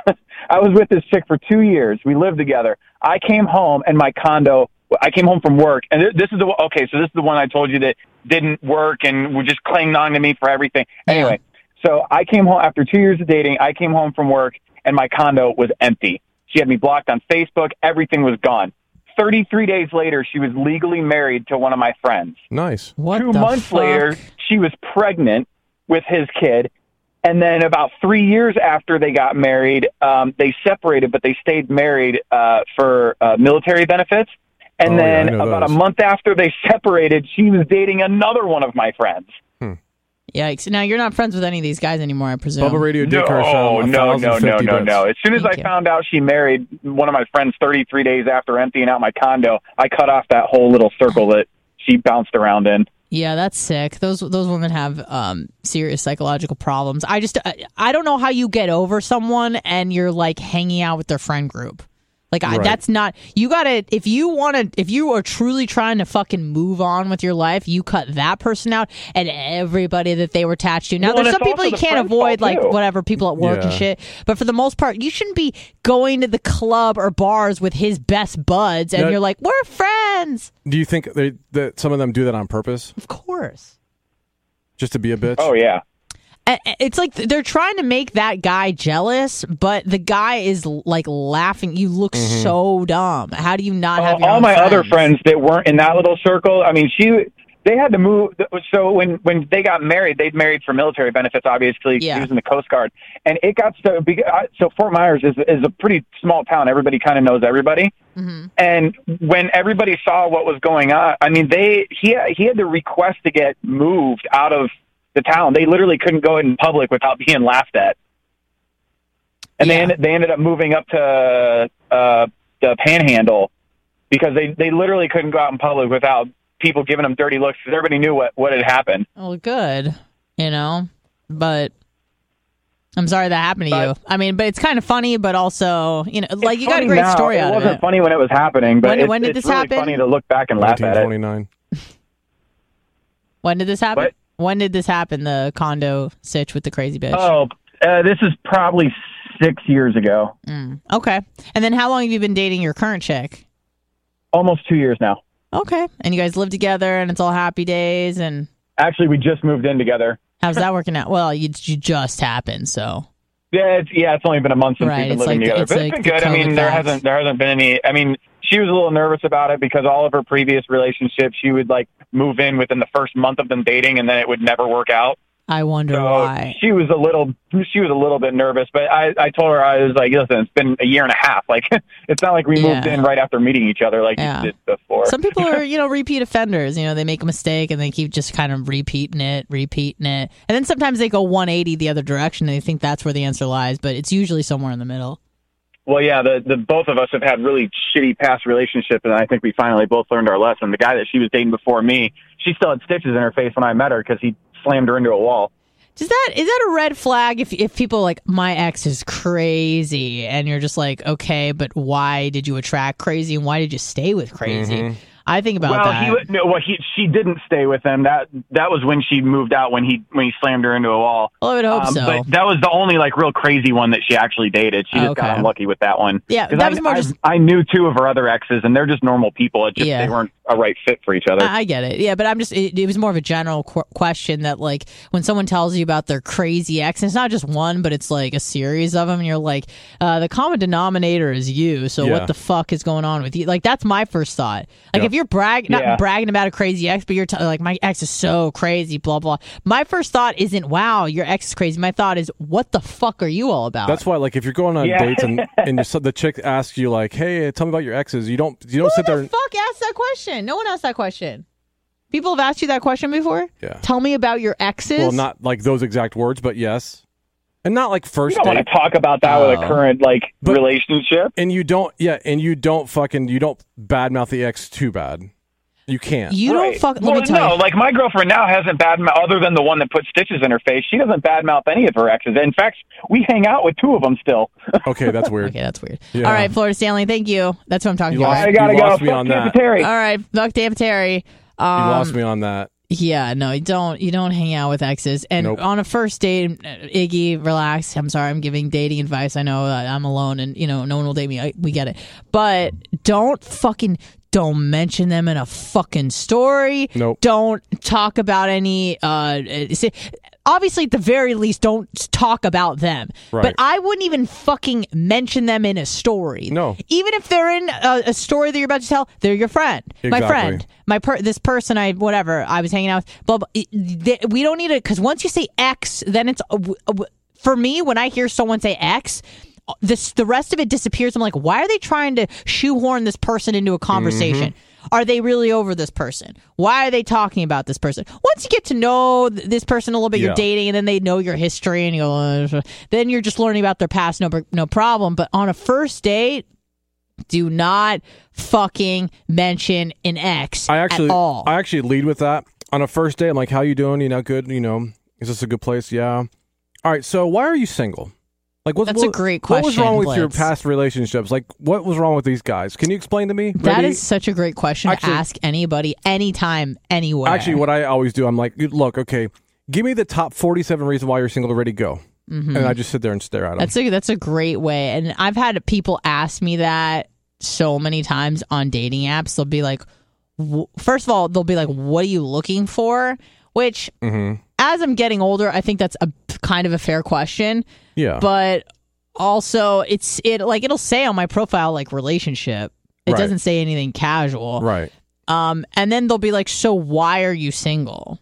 I was with this chick for 2 years. We lived together. I came home and my condo, I came home from work, and this is the one I told you that didn't work and would just cling on to me for everything. Anyway, so I came home after 2 years of dating. I came home from work and my condo was empty. She had me blocked on Facebook. Everything was gone. 33 days later, she was legally married to one of my friends. Nice. What 2 months later, she was pregnant with his kid. And then about 3 years after they got married, they separated, but they stayed married for military benefits. And then about a month after they separated, she was dating another one of my friends. Yikes. Now, you're not friends with any of these guys anymore, I presume. Bubba Radio Dick No. As soon as I found out she married one of my friends 33 days after emptying out my condo, I cut off that whole little circle that she bounced around in. Yeah, that's sick. Those women have serious psychological problems. I don't know how you get over someone and you're like hanging out with their friend group. Like that's not, you gotta, if you are truly trying to fucking move on with your life, you cut that person out and everybody that they were attached to. Now, there's some people you can't avoid, like whatever, people at work and shit. But for the most part, you shouldn't be going to the club or bars with his best buds and you're like, we're friends. Do you think that some of them do that on purpose? Of course. Just to be a bitch? Oh, yeah. It's like they're trying to make that guy jealous, but the guy is like laughing. You look so dumb. How do you not have your all own my friends? other friends that weren't in that little circle? I mean, they had to move. So when they got married, they'd married for military benefits, obviously. Yeah. He was in the Coast Guard. And it got so Fort Myers is a pretty small town. Everybody kind of knows everybody. Mm-hmm. And when everybody saw what was going on, I mean, he had to request to get moved out of the town. They literally couldn't go in public without being laughed at. And they ended up moving up to the Panhandle because they literally couldn't go out in public without people giving them dirty looks because everybody knew what had happened. Well, good, but I'm sorry that happened to you. I mean, but it's kind of funny, but also, like you got a great story out of it. It wasn't funny when it was happening, but when did this happen? It's really funny to look back and laugh at it. 1929. When did this happen? What? When did this happen, the condo sitch with the crazy bitch? Oh, this is probably 6 years ago. Okay. And then how long have you been dating your current chick? Almost 2 years now. Okay. And you guys live together and it's all happy days and... Actually, we just moved in together. How's that working out? Well, you just happened, so... Yeah, it's only been a month since we've been living together. But it's been good. I mean, there hasn't been any... I mean, she was a little nervous about it because all of her previous relationships, she would like move in within the first month of them dating, and then it would never work out. I wonder why. She was a little bit nervous, but I told her, I was like, listen, it's been a year and a half. Like, it's not like we moved in right after meeting each other like you did before. Some people are, repeat offenders. They make a mistake and they keep just kind of repeating it. And then sometimes they go 180 the other direction and they think that's where the answer lies, but it's usually somewhere in the middle. Well, yeah, the both of us have had really shitty past relationships, and I think we finally both learned our lesson. The guy that she was dating before me, she still had stitches in her face when I met her because he slammed her into a wall. Is that a red flag if people are like, my ex is crazy, and you're just like, okay, but why did you attract crazy, and why did you stay with crazy? Mm-hmm. I think about that. She didn't stay with him. That was when she moved out, when he slammed her into a wall. Well, I would hope so. But that was the only real crazy one that she actually dated. She just got unlucky with that one. Yeah, that was more I knew two of her other exes, and they're just normal people. They weren't a right fit for each other. I get it. Yeah, but it was more of a general question that like when someone tells you about their crazy ex, and it's not just one, but it's like a series of them, and you're like, the common denominator is you. So what the fuck is going on with you? Like that's my first thought. Like if you're not bragging about a crazy ex, but you're like, my ex is so crazy, blah, blah. My first thought isn't, wow, your ex is crazy. My thought is, what the fuck are you all about? That's why, like, if you're going on dates and the chick asks you, like, hey, tell me about your exes, you don't sit there. Who the fuck asked that question? No one asked that question. People have asked you that question before? Yeah. Tell me about your exes? Well, not like those exact words, but yes. And not like first date. You don't want to talk about that with a current relationship. And you don't badmouth the ex too bad. You can't. You don't fuck. Let me tell you. Like my girlfriend now hasn't badmouth, other than the one that put stitches in her face. She doesn't badmouth any of her exes. In fact, we hang out with two of them still. Okay, that's weird. Yeah. All right, Florida Stanley, thank you. That's what I'm talking about. I gotta go. Me on that. All right, fuck David Terry. You lost me on that. Yeah, no, you don't hang out with exes. And on a first date, Iggy, relax. I'm sorry, I'm giving dating advice. I know I'm alone and, no one will date me. We get it. But don't mention them in a fucking story. Nope. Don't talk about any, obviously, at the very least, don't talk about them. Right. But I wouldn't even fucking mention them in a story. No. Even if they're in a story that you're about to tell, they're your friend. Exactly. My friend. This person I was hanging out with. Blah, blah, we don't need it, because once you say X, then it's, for me, when I hear someone say X, the rest of it disappears. I'm like, why are they trying to shoehorn this person into a conversation? Mm-hmm. Are they really over this person? Why are they talking about this person? Once you get to know this person a little bit, you're dating, and then they know your history, and you go, then you're just learning about their past, no problem. But on a first date, do not fucking mention an ex at all. I actually lead with that. On a first date, I'm like, how you doing? Good? Is this a good place? Yeah. All right, so why are you single? Like, that's a great question. What was wrong with your past relationships? Like, what was wrong with these guys? Can you explain to me? That is such a great question to ask anybody, anytime, anywhere. Actually, what I always do, I'm like, look, okay, give me the top 47 reasons why you're single, ready to go. Mm-hmm. And I just sit there and stare at them. That's a great way. And I've had people ask me that so many times on dating apps. They'll be like, first of all, they'll be like, what are you looking for? Which, as I'm getting older, I think that's a kind of a fair question. Yeah. But also, it'll say on my profile, like, relationship. It doesn't say anything casual. Right. And then they'll be like, so why are you single?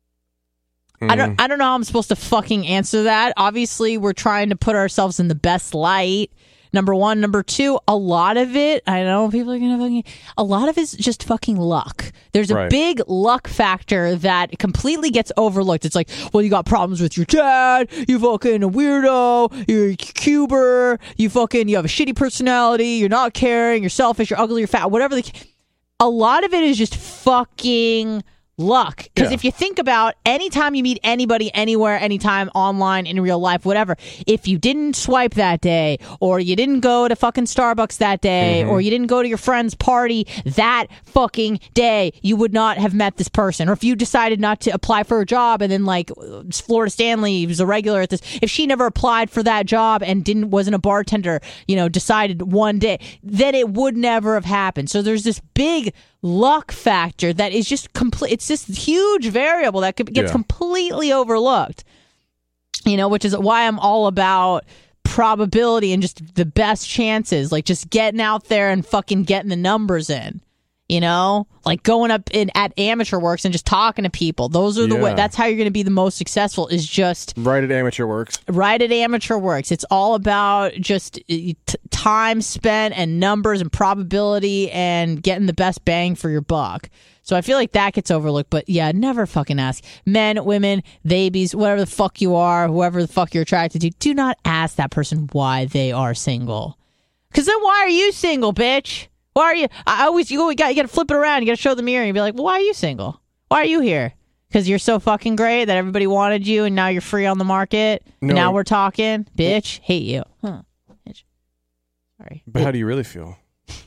I don't know how I'm supposed to fucking answer that. Obviously, we're trying to put ourselves in the best light. Number one. Number two, a lot of it, I know people are going to a lot of it's just fucking luck. There's a big luck factor that completely gets overlooked. It's like, well, you got problems with your dad, you fucking a weirdo, you're a cuber, you have a shitty personality, you're not caring, you're selfish, you're ugly, you're fat, whatever. A lot of it is just fucking luck. Because if you think about anytime you meet anybody, anywhere, anytime, online, in real life, whatever, if you didn't swipe that day, or you didn't go to fucking Starbucks that day, or you didn't go to your friend's party that fucking day, you would not have met this person. Or if you decided not to apply for a job, and then, like, Florida Stanley was a regular at this, if she never applied for that job and wasn't a bartender, decided one day, then it would never have happened. So there's this big luck factor that is just complete. It's this huge variable that gets completely overlooked, which is why I'm all about probability and just the best chances, like just getting out there and fucking getting the numbers in, like going up at Amateur Works and just talking to people. Those are the way. That's how you're going to be the most successful, is just right at Amateur Works. Right at Amateur Works. It's all about just time spent and numbers and probability and getting the best bang for your buck. So I feel like that gets overlooked. But yeah, never fucking ask. Men, women, babies, whatever the fuck you are, whoever the fuck you're attracted to, do not ask that person why they are single. Because then why are you single, bitch? Why are you? You got to flip it around. You got to show the mirror and be like, well, why are you single? Why are you here? Because you're so fucking great that everybody wanted you and now you're free on the market. No. And now we're talking. Bitch, hate you. Huh. Bitch. Sorry. But how do you really feel?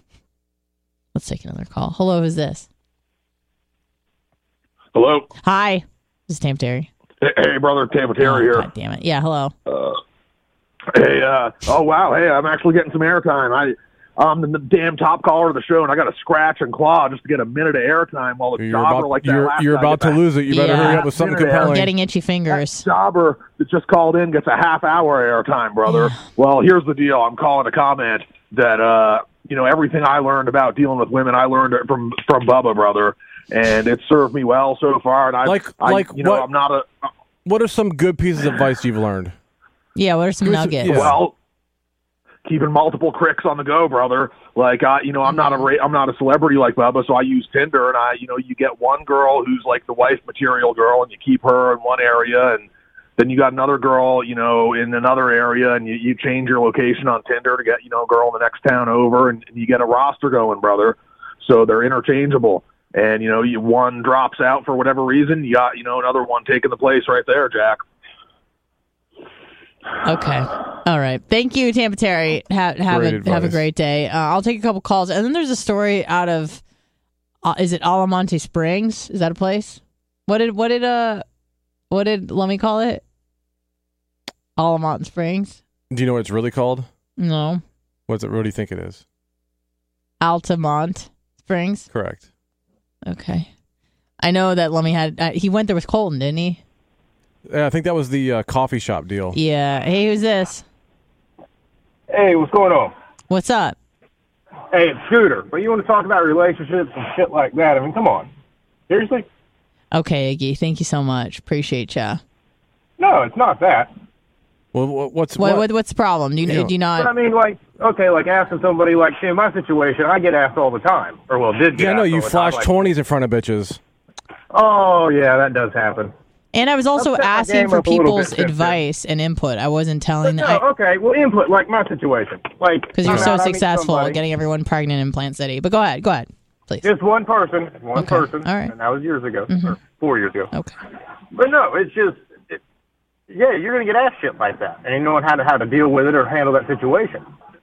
Let's take another call. Hello, who's this? Hello. Hi. This is Tam Terry. Hey, brother, Tam Terry here. God damn it. Yeah, hello. Oh, wow. Hey, I'm actually getting some airtime. I'm the damn top caller of the show, and I got to scratch and claw just to get a minute of airtime while the jobber like that. You're about to lose it. You better hurry up with something compelling. I'm getting itchy fingers. That jobber that just called in gets a half-hour airtime, brother. Well, here's the deal. I'm calling to comment that, everything I learned about dealing with women, I learned it from Bubba, brother, and it served me well so far. And I'm not a... What are some good pieces of advice you've learned? Yeah, what are some nuggets? Well, keeping multiple cricks on the go, brother. Like, I'm not a celebrity like Bubba, so I use Tinder, and you get one girl who's like the wife material girl, and you keep her in one area, and then you got another girl, in another area, and you change your location on Tinder to get, a girl in the next town over, and you get a roster going, brother. So they're interchangeable. And, one drops out for whatever reason, you got, another one taking the place right there, Jack. Okay. All right. Thank you, Tampa Terry. Have a great day. I'll take a couple calls. And then there's a story out of, is it Alamonte Springs? Is that a place? What did let me call it? Allamont Springs? Do you know what it's really called? No. What do you think it is? Altamont Springs? Correct. Okay. I know that Lummy he went there with Colton, didn't he? Yeah, I think that was the coffee shop deal. Yeah. Hey, who's this? Hey, what's going on? What's up? Hey, it's Scooter. But you want to talk about relationships and shit like that? I mean, come on. Seriously? Okay, Iggy. Thank you so much. Appreciate ya. No, it's not that. Well, what's the problem? Do you not? But I mean, like asking somebody, like, in my situation, I get asked all the time. Or, well, did get Yeah, I know. asked You all the flash time, 20s in front of bitches. Oh, yeah, that does happen. And I was also I've set my asking game for up a little people's bit since advice and input. I wasn't telling them. No, okay, well, input, like my situation. Like, Because you're so I meet successful somebody, at getting everyone pregnant in Plant City. But go ahead, please. Just one person, All right. and that was years ago, or 4 years ago. Okay. But no, it's just, yeah, you're going to get asked shit like that, and you know how to deal with it or handle that situation.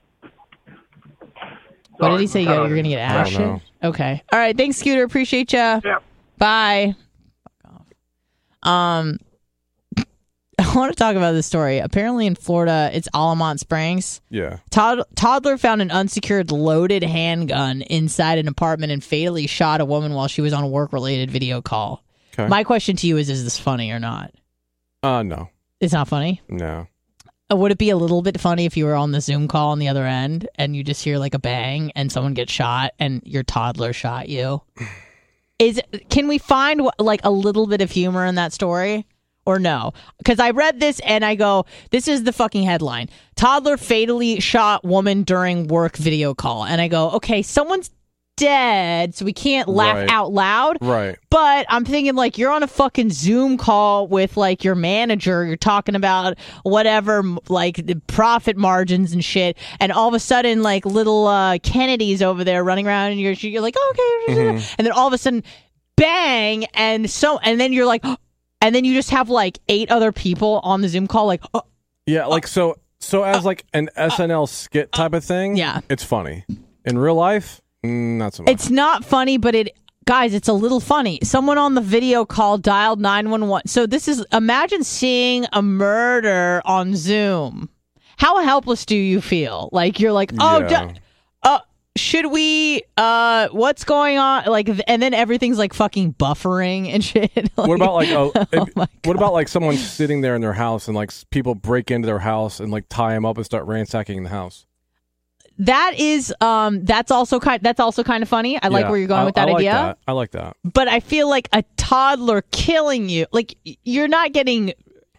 What did he say? You're going to get asked shit? Okay. All right. Thanks, Scooter. Appreciate ya. Yeah. Bye. Fuck off. I want to talk about this story. Apparently in Florida, it's Allamont Springs. Yeah. Toddler found an unsecured loaded handgun inside an apartment and fatally shot a woman while she was on a work-related video call. Okay. My question to you is this funny or not? No. It's not funny? No. Would it be a little bit funny if you were on the Zoom call on the other end and you just hear like a bang and someone gets shot and your toddler shot you? Can we find like a little bit of humor in that story or no? Because I read this and I go, this is the fucking headline. Toddler fatally shot woman during work video call. And I go, okay, someone's dead, so we can't laugh out loud. Right. But I'm thinking like you're on a fucking Zoom call with like your manager. You're talking about whatever, like the profit margins and shit. And all of a sudden, like little Kennedy's over there running around, and you're like, oh, okay. And then all of a sudden, bang, and then you're like, and then you just have like 8 other people on the Zoom call, like, yeah, like so as like an SNL skit type of thing. Yeah, it's funny. In real life. Not so much. It's not funny, but guys, it's a little funny. Someone on the video call dialed 911. So imagine seeing a murder on Zoom. How helpless do you feel? Like you're like, should we, what's going on? Like, and then everything's like fucking buffering and shit. Like, what about like, what about like someone sitting there in their house and like people break into their house and like tie them up and start ransacking the house? That is, that's also kind of funny. I like where you're going with that idea. I like that. But I feel like a toddler killing you, like you're not getting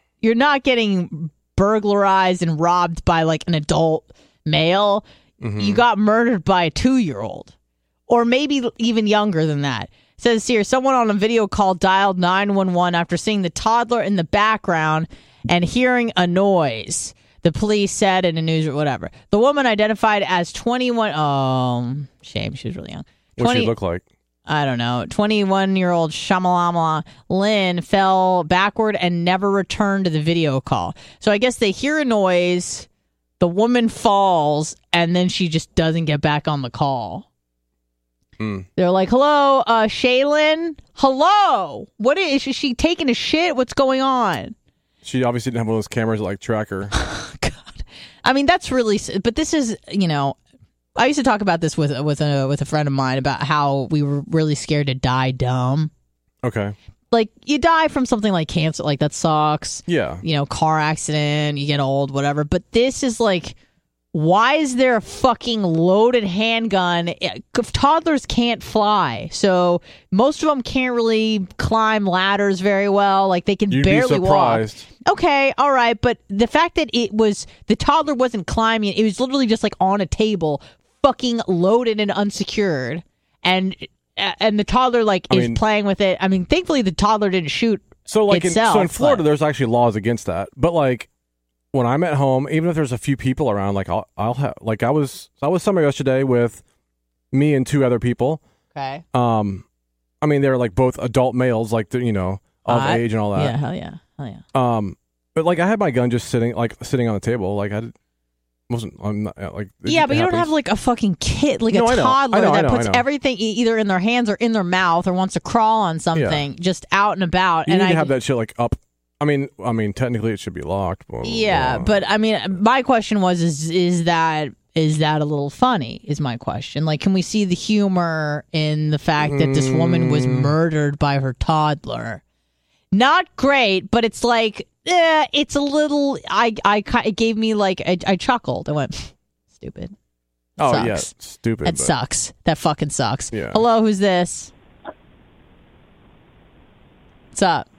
burglarized and robbed by like an adult male. Mm-hmm. You got murdered by a 2-year-old, or maybe even younger than that. It says here, someone on a video call dialed 911 after seeing the toddler in the background and hearing a noise. The police said in a news or whatever. The woman identified as 21. Oh, shame. She was really young. What did she look like? I don't know. 21-year-old Shamalama Lynn fell backward and never returned to the video call. So I guess they hear a noise, the woman falls, and then she just doesn't get back on the call. They're like, hello, Shaylin? Hello? What is she taking a shit? What's going on? She obviously didn't have one of those cameras that like track her. God. I mean, that's really, but this is, I used to talk about this with a friend of mine about how we were really scared to die dumb. Okay. Like you die from something like cancer, like that sucks. Yeah. Car accident, you get old, whatever. But this is like, why is there a fucking loaded handgun? Toddlers can't fly, so most of them can't really climb ladders very well. Like they can barely walk. Okay, all right, but the fact that the toddler wasn't climbing, it was literally just like on a table, fucking loaded and unsecured, and the toddler is playing with it. I mean, thankfully the toddler didn't shoot. So itself, in Florida, there's actually laws against that, but like. When I'm at home, even if there's a few people around, like I'll have, like I was somewhere yesterday with me and 2 other people. Okay. I mean they're like both adult males, like of age and all that. Yeah, hell yeah. But like I had my gun just sitting on the table, like I'm not like. Yeah, but you don't have like a fucking kid, like a toddler that puts everything either in their hands or in their mouth or wants to crawl on something just out and about. You need to have that shit like up. I mean, technically it should be locked. But I mean, my question was, is that a little funny? Is my question. Like, can we see the humor in the fact that this woman was murdered by her toddler? Not great, but it's like. It's a little. It gave me like I chuckled. I went, stupid. Oh yeah, stupid. That sucks. That fucking sucks. Yeah. Hello, who's this? What's up?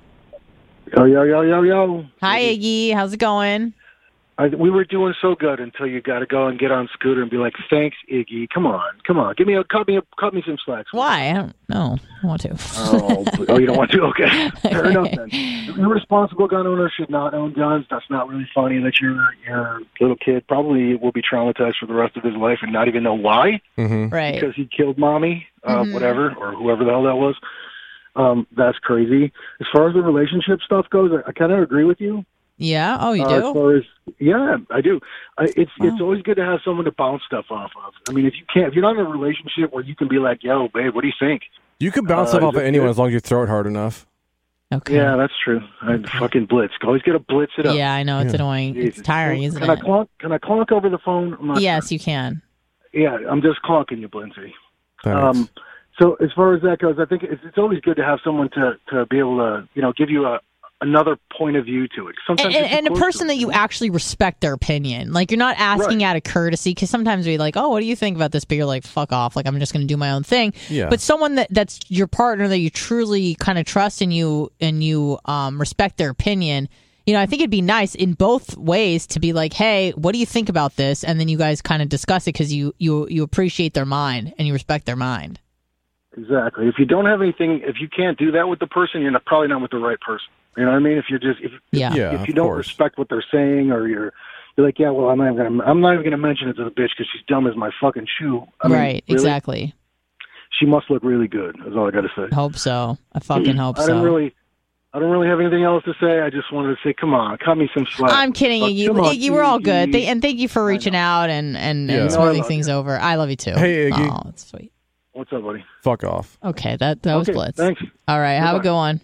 Yo. Hi, Iggy. How's it going? We were doing so good until you got to go and get on Scooter and be like, "Thanks, Iggy. Come on. Cut me some slack." Why? I don't know. I want to. You don't want to? Okay, fair enough then. Irresponsible gun owner should not own guns. That's not really funny. That your little kid probably will be traumatized for the rest of his life and not even know why. Mm-hmm. Right? Because he killed mommy, whatever, or whoever the hell that was. That's crazy. As far as the relationship stuff goes, I kind of agree with you. Yeah. Oh, you do? As far as, yeah, I do. It's always good to have someone to bounce stuff off of. I mean, if you're not in a relationship where you can be like, "Yo, babe, what do you think?" You can bounce stuff off of anyone as long as you throw it hard enough. Okay. Yeah, that's true. Fucking blitz. Always got to blitz it up. Yeah, I know. It's annoying. Jesus. It's tiring, isn't it? Can I clonk over the phone? Yes, you can. Yeah, I'm just clonking you, Blindsey. So as far as that goes, I think it's always good to have someone to be able to, give you another point of view to it. Sometimes and a person that you actually respect their opinion. Like, you're not asking out of courtesy, because sometimes we're like, "Oh, what do you think about this?" But you're like, "Fuck off. Like, I'm just going to do my own thing." Yeah. But someone that's your partner that you truly kind of trust and you respect their opinion, I think it'd be nice in both ways to be like, "Hey, what do you think about this?" And then you guys kind of discuss it because you appreciate their mind and you respect their mind. Exactly. If you don't have anything, if you can't do that with the person, you're probably not with the right person. You know what I mean? If you don't respect what they're saying, or you're like, "Yeah, well, I'm not even going to mention it to the bitch because she's dumb as my fucking shoe." I mean, really? Exactly. She must look really good. Is all I got to say. Hope so. I fucking hope so. I don't really have anything else to say. I just wanted to say, come on, cut me some slack. I'm kidding, Iggy. Iggy, we're all good. And thank you for reaching out and smoothing things over. I love you too. Hey, Iggy. Oh, that's sweet. What's up, buddy? Fuck off. Okay, that was Blitz. Thanks. All right, have a good one.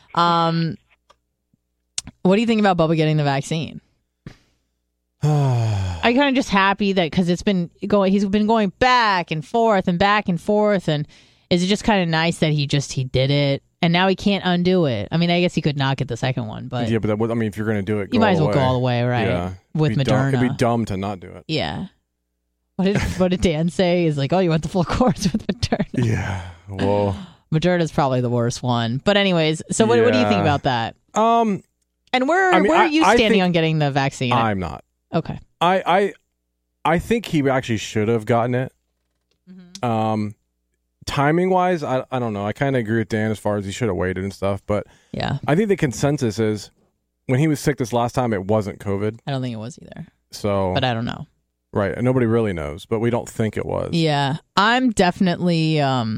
What do you think about Bubba getting the vaccine? I'm kind of just happy that because he's been going back and forth, and is it just kind of nice that he did it, and now he can't undo it? I mean, I guess he could not get the second one, but yeah, but if you're going to do it, you might as well go all the way, right? Yeah, with Moderna, it'd be dumb to not do it. Yeah. What did Dan say? He's like, "Oh, you went the full course with Moderna." Yeah. Well, Moderna's probably the worst one, but anyways. So what do you think about that? And where are you standing on getting the vaccine? I'm not. Okay. I think he actually should have gotten it. Mm-hmm. Timing wise, I don't know. I kind of agree with Dan as far as he should have waited and stuff, but yeah, I think the consensus is when he was sick this last time, it wasn't COVID. I don't think it was either. So, but I don't know. Right, and nobody really knows, but we don't think it was. Yeah, I'm definitely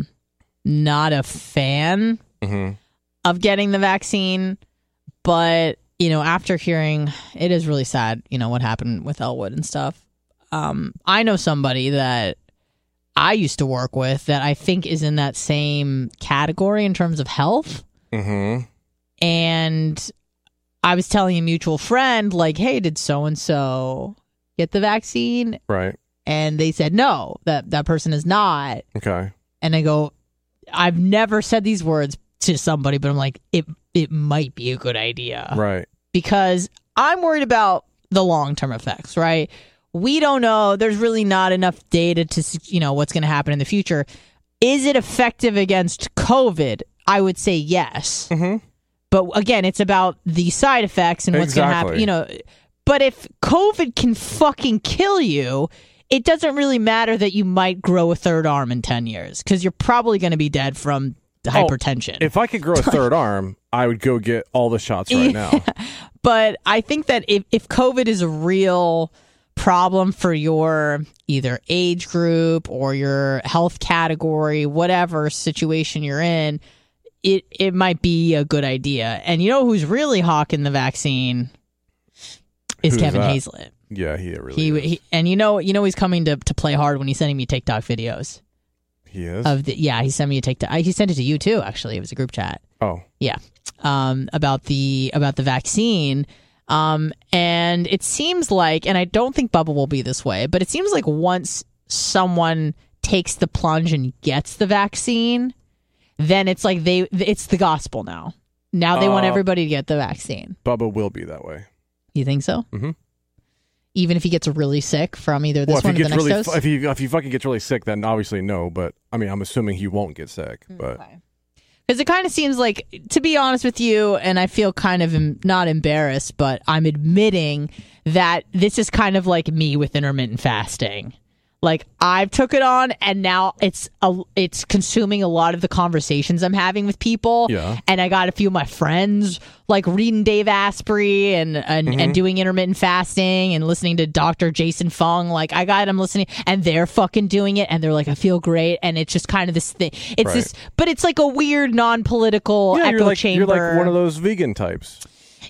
not a fan of getting the vaccine, but after hearing, it is really sad, what happened with Elwood and stuff. I know somebody that I used to work with that I think is in that same category in terms of health. Mm-hmm. And I was telling a mutual friend, like, "Hey, did so-and-so get the vaccine?" Right. And they said, no, that person is not. Okay. And I go, I've never said these words to somebody, but I'm like, it might be a good idea. Right. Because I'm worried about the long-term effects, right? We don't know. There's really not enough data to, what's going to happen in the future. Is it effective against COVID? I would say yes. Mm-hmm. But again, it's about the side effects and what's going to happen, But if COVID can fucking kill you, it doesn't really matter that you might grow a third arm in 10 years because you're probably going to be dead from hypertension. If I could grow a third arm, I would go get all the shots right now. But I think that if COVID is a real problem for your either age group or your health category, whatever situation you're in, it might be a good idea. And you know who's really hawking the vaccine is Kevin Hazlett. Yeah, he really is. And you know he's coming to play hard when he's sending me TikTok videos. He is? He sent me a TikTok. He sent it to you too, actually. It was a group chat. Oh. Yeah. About the vaccine. And it seems like, and I don't think Bubba will be this way, but it seems like once someone takes the plunge and gets the vaccine, then it's like it's the gospel now. Now they want everybody to get the vaccine. Bubba will be that way. You think so? Mm-hmm. Even if he gets really sick from either this one or the next dose? If he fucking gets really sick, then obviously no. But I mean, I'm assuming he won't get sick. But because it kind of seems like, to be honest with you, and I feel kind of not embarrassed, but I'm admitting that this is kind of like me with intermittent fasting. Like, I've took it on, and now it's consuming a lot of the conversations I'm having with people. Yeah. And I got a few of my friends like reading Dave Asprey and doing intermittent fasting and listening to Dr. Jason Fung. Like, I got them listening, and they're fucking doing it, and they're like, I feel great, and it's just kind of this thing. It's this, but it's like a weird non-political echo chamber. You're like one of those vegan types.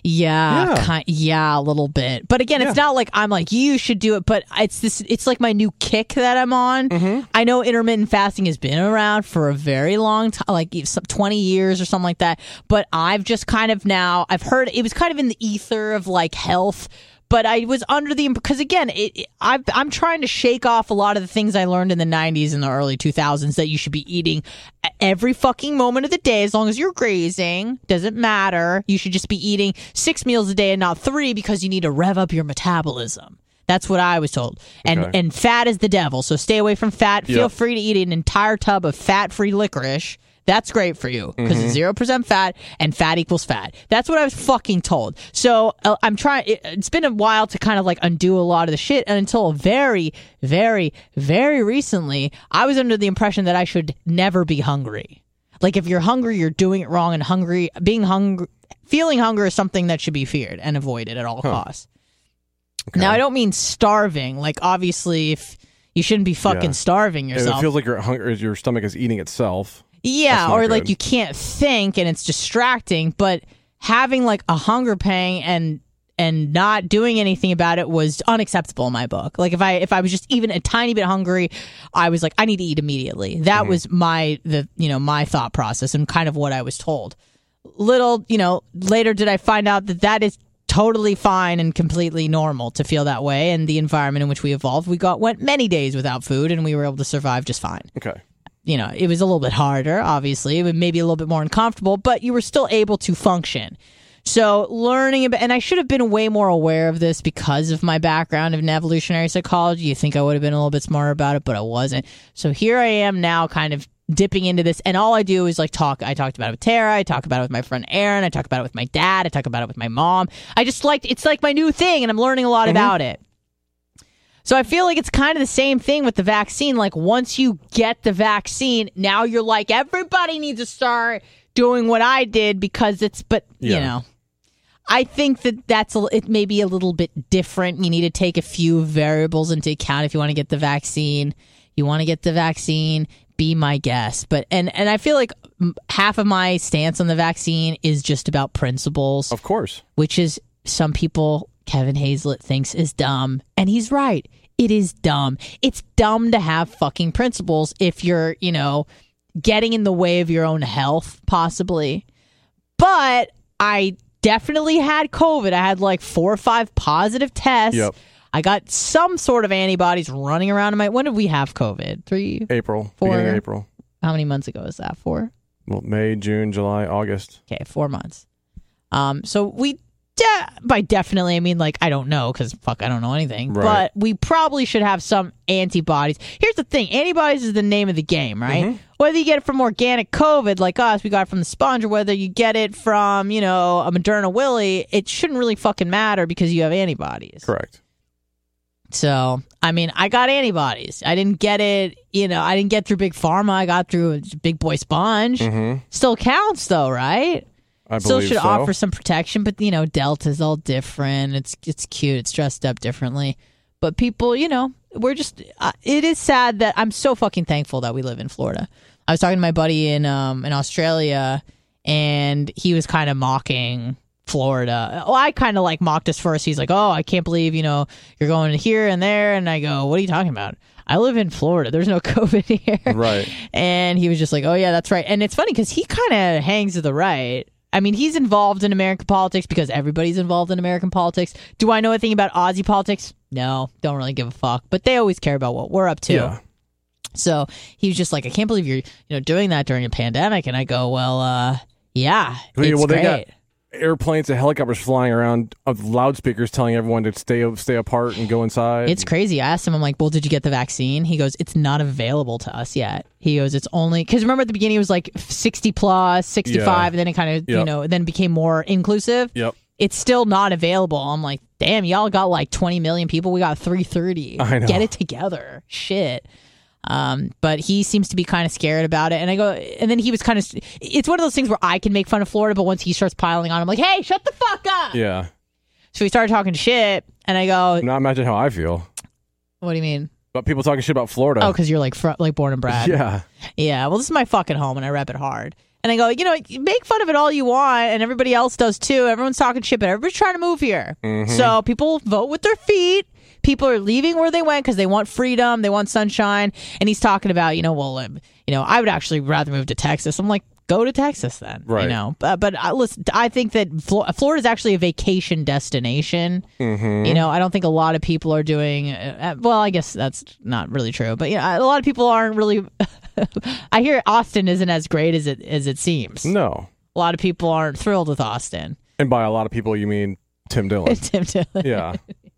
Yeah, a little bit. But again, it's not like I'm like, you should do it, but it's like my new kick that I'm on. Mm-hmm. I know intermittent fasting has been around for a very long time, like 20 years or something like that. But I've just kind of now, I've heard it was kind of in the ether of like health. But I was under because again, I'm trying to shake off a lot of the things I learned in the 90s and the early 2000s that you should be eating every fucking moment of the day as long as you're grazing. Doesn't matter. You should just be eating 6 meals a day and not 3 because you need to rev up your metabolism. That's what I was told. And fat is the devil, so stay away from fat. Feel free to eat an entire tub of fat-free licorice. That's great for you because it's 0% fat and fat equals fat. That's what I was fucking told. So I'm trying. It's been a while to kind of like undo a lot of the shit, and until very, very, very recently, I was under the impression that I should never be hungry. Like, if you're hungry, you're doing it wrong, and feeling hunger is something that should be feared and avoided at all costs. Okay. Now, I don't mean starving. Like, obviously, if you shouldn't be fucking starving yourself. It feels like your stomach is eating itself. Yeah, or like you can't think and it's distracting, but having like a hunger pang and not doing anything about it was unacceptable in my book. Like, if I was just even a tiny bit hungry, I was like, I need to eat immediately. That was my thought process and kind of what I was told. Later did I find out that is totally fine and completely normal to feel that way, and the environment in which we evolved, went many days without food and we were able to survive just fine. Okay. It was a little bit harder, obviously. It was maybe a little bit more uncomfortable, but you were still able to function. So learning about, and I should have been way more aware of this because of my background in evolutionary psychology. You think I would have been a little bit smarter about it, but I wasn't. So here I am now kind of dipping into this, and all I do is like talk. I talked about it with Tara. I talk about it with my friend Aaron. I talk about it with my dad. I talk about it with my mom. It's like my new thing, and I'm learning a lot about it. So I feel like it's kind of the same thing with the vaccine. Like, once you get the vaccine, now you're like, everybody needs to start doing what I did because I think it may be a little bit different. You need to take a few variables into account if you want to get the vaccine. You want to get the vaccine, be my guest. But and I feel like half of my stance on the vaccine is just about principles. Of course. Which is, some people, Kevin Hazlett thinks is dumb, and he's right. It is dumb. It's dumb to have fucking principles if you're, getting in the way of your own health, possibly. But I definitely had COVID. I had like 4 or 5 positive tests. Yep. I got some sort of antibodies running around in my... When did we have COVID? 3? April. 4? Beginning of April. How many months ago is that? 4? Well, May, June, July, August. Okay, 4 months. So we... by definitely, I mean, like, I don't know, because fuck, I don't know anything. Right. But we probably should have some antibodies. Here's the thing. Antibodies is the name of the game, right? Mm-hmm. Whether you get it from organic COVID, like us, we got it from the sponge, or whether you get it from, a Moderna Willy, it shouldn't really fucking matter because you have antibodies. Correct. So, I mean, I got antibodies. I didn't get it, I didn't get through Big Pharma. I got through a Big Boy Sponge. Mm-hmm. Still counts, though, right? I still should so. offer some protection, but Delta's all different. It's cute. It's dressed up differently. But people, we're just. It is sad that I'm so fucking thankful that we live in Florida. I was talking to my buddy in Australia, and he was kind of mocking Florida. Well, I kind of like mocked us first. He's like, oh, I can't believe, you're going here and there. And I go, what are you talking about? I live in Florida. There's no COVID here. Right. And he was just like, oh, yeah, that's right. And it's funny because he kind of hangs to the right. I mean, he's involved in American politics because everybody's involved in American politics. Do I know anything about Aussie politics? No, don't really give a fuck. But they always care about what we're up to. Yeah. So he was just like, I can't believe you're doing that during a pandemic. And I go, well, yeah, it's great. They got airplanes and helicopters flying around of loudspeakers telling everyone to stay apart and go inside. It's crazy. I asked him, I'm like, well, did you get the vaccine? He goes, it's not available to us yet. He goes, it's only because remember at the beginning it was like 60 plus, 65, and then it kind of then became more inclusive. Yep. It's still not available. I'm like, damn, y'all got like 20 million people. We got 330. I know. Get it together. Shit. But he seems to be kind of scared about it. And I go, and then he was kind of, it's one of those things where I can make fun of Florida, but once he starts piling on, I'm like, hey, shut the fuck up. Yeah. So we started talking shit, and I go, now imagine how I feel. What do you mean? About people talking shit about Florida. Oh, because you're like born and bred. Yeah. Yeah. Well, this is my fucking home, and I rep it hard. And I go, make fun of it all you want, and everybody else does too. Everyone's talking shit, but everybody's trying to move here. Mm-hmm. So people vote with their feet. People are leaving where they went because they want freedom, they want sunshine. And he's talking about, I would actually rather move to Texas. I'm like, go to Texas then. Right. But listen, I think that Florida is actually a vacation destination. Mm-hmm. I don't think a lot of people are doing. Well, I guess that's not really true. But a lot of people aren't really. I hear Austin isn't as great as it seems. No. A lot of people aren't thrilled with Austin. And by a lot of people, you mean Tim Dillon. Tim Dillon. Yeah.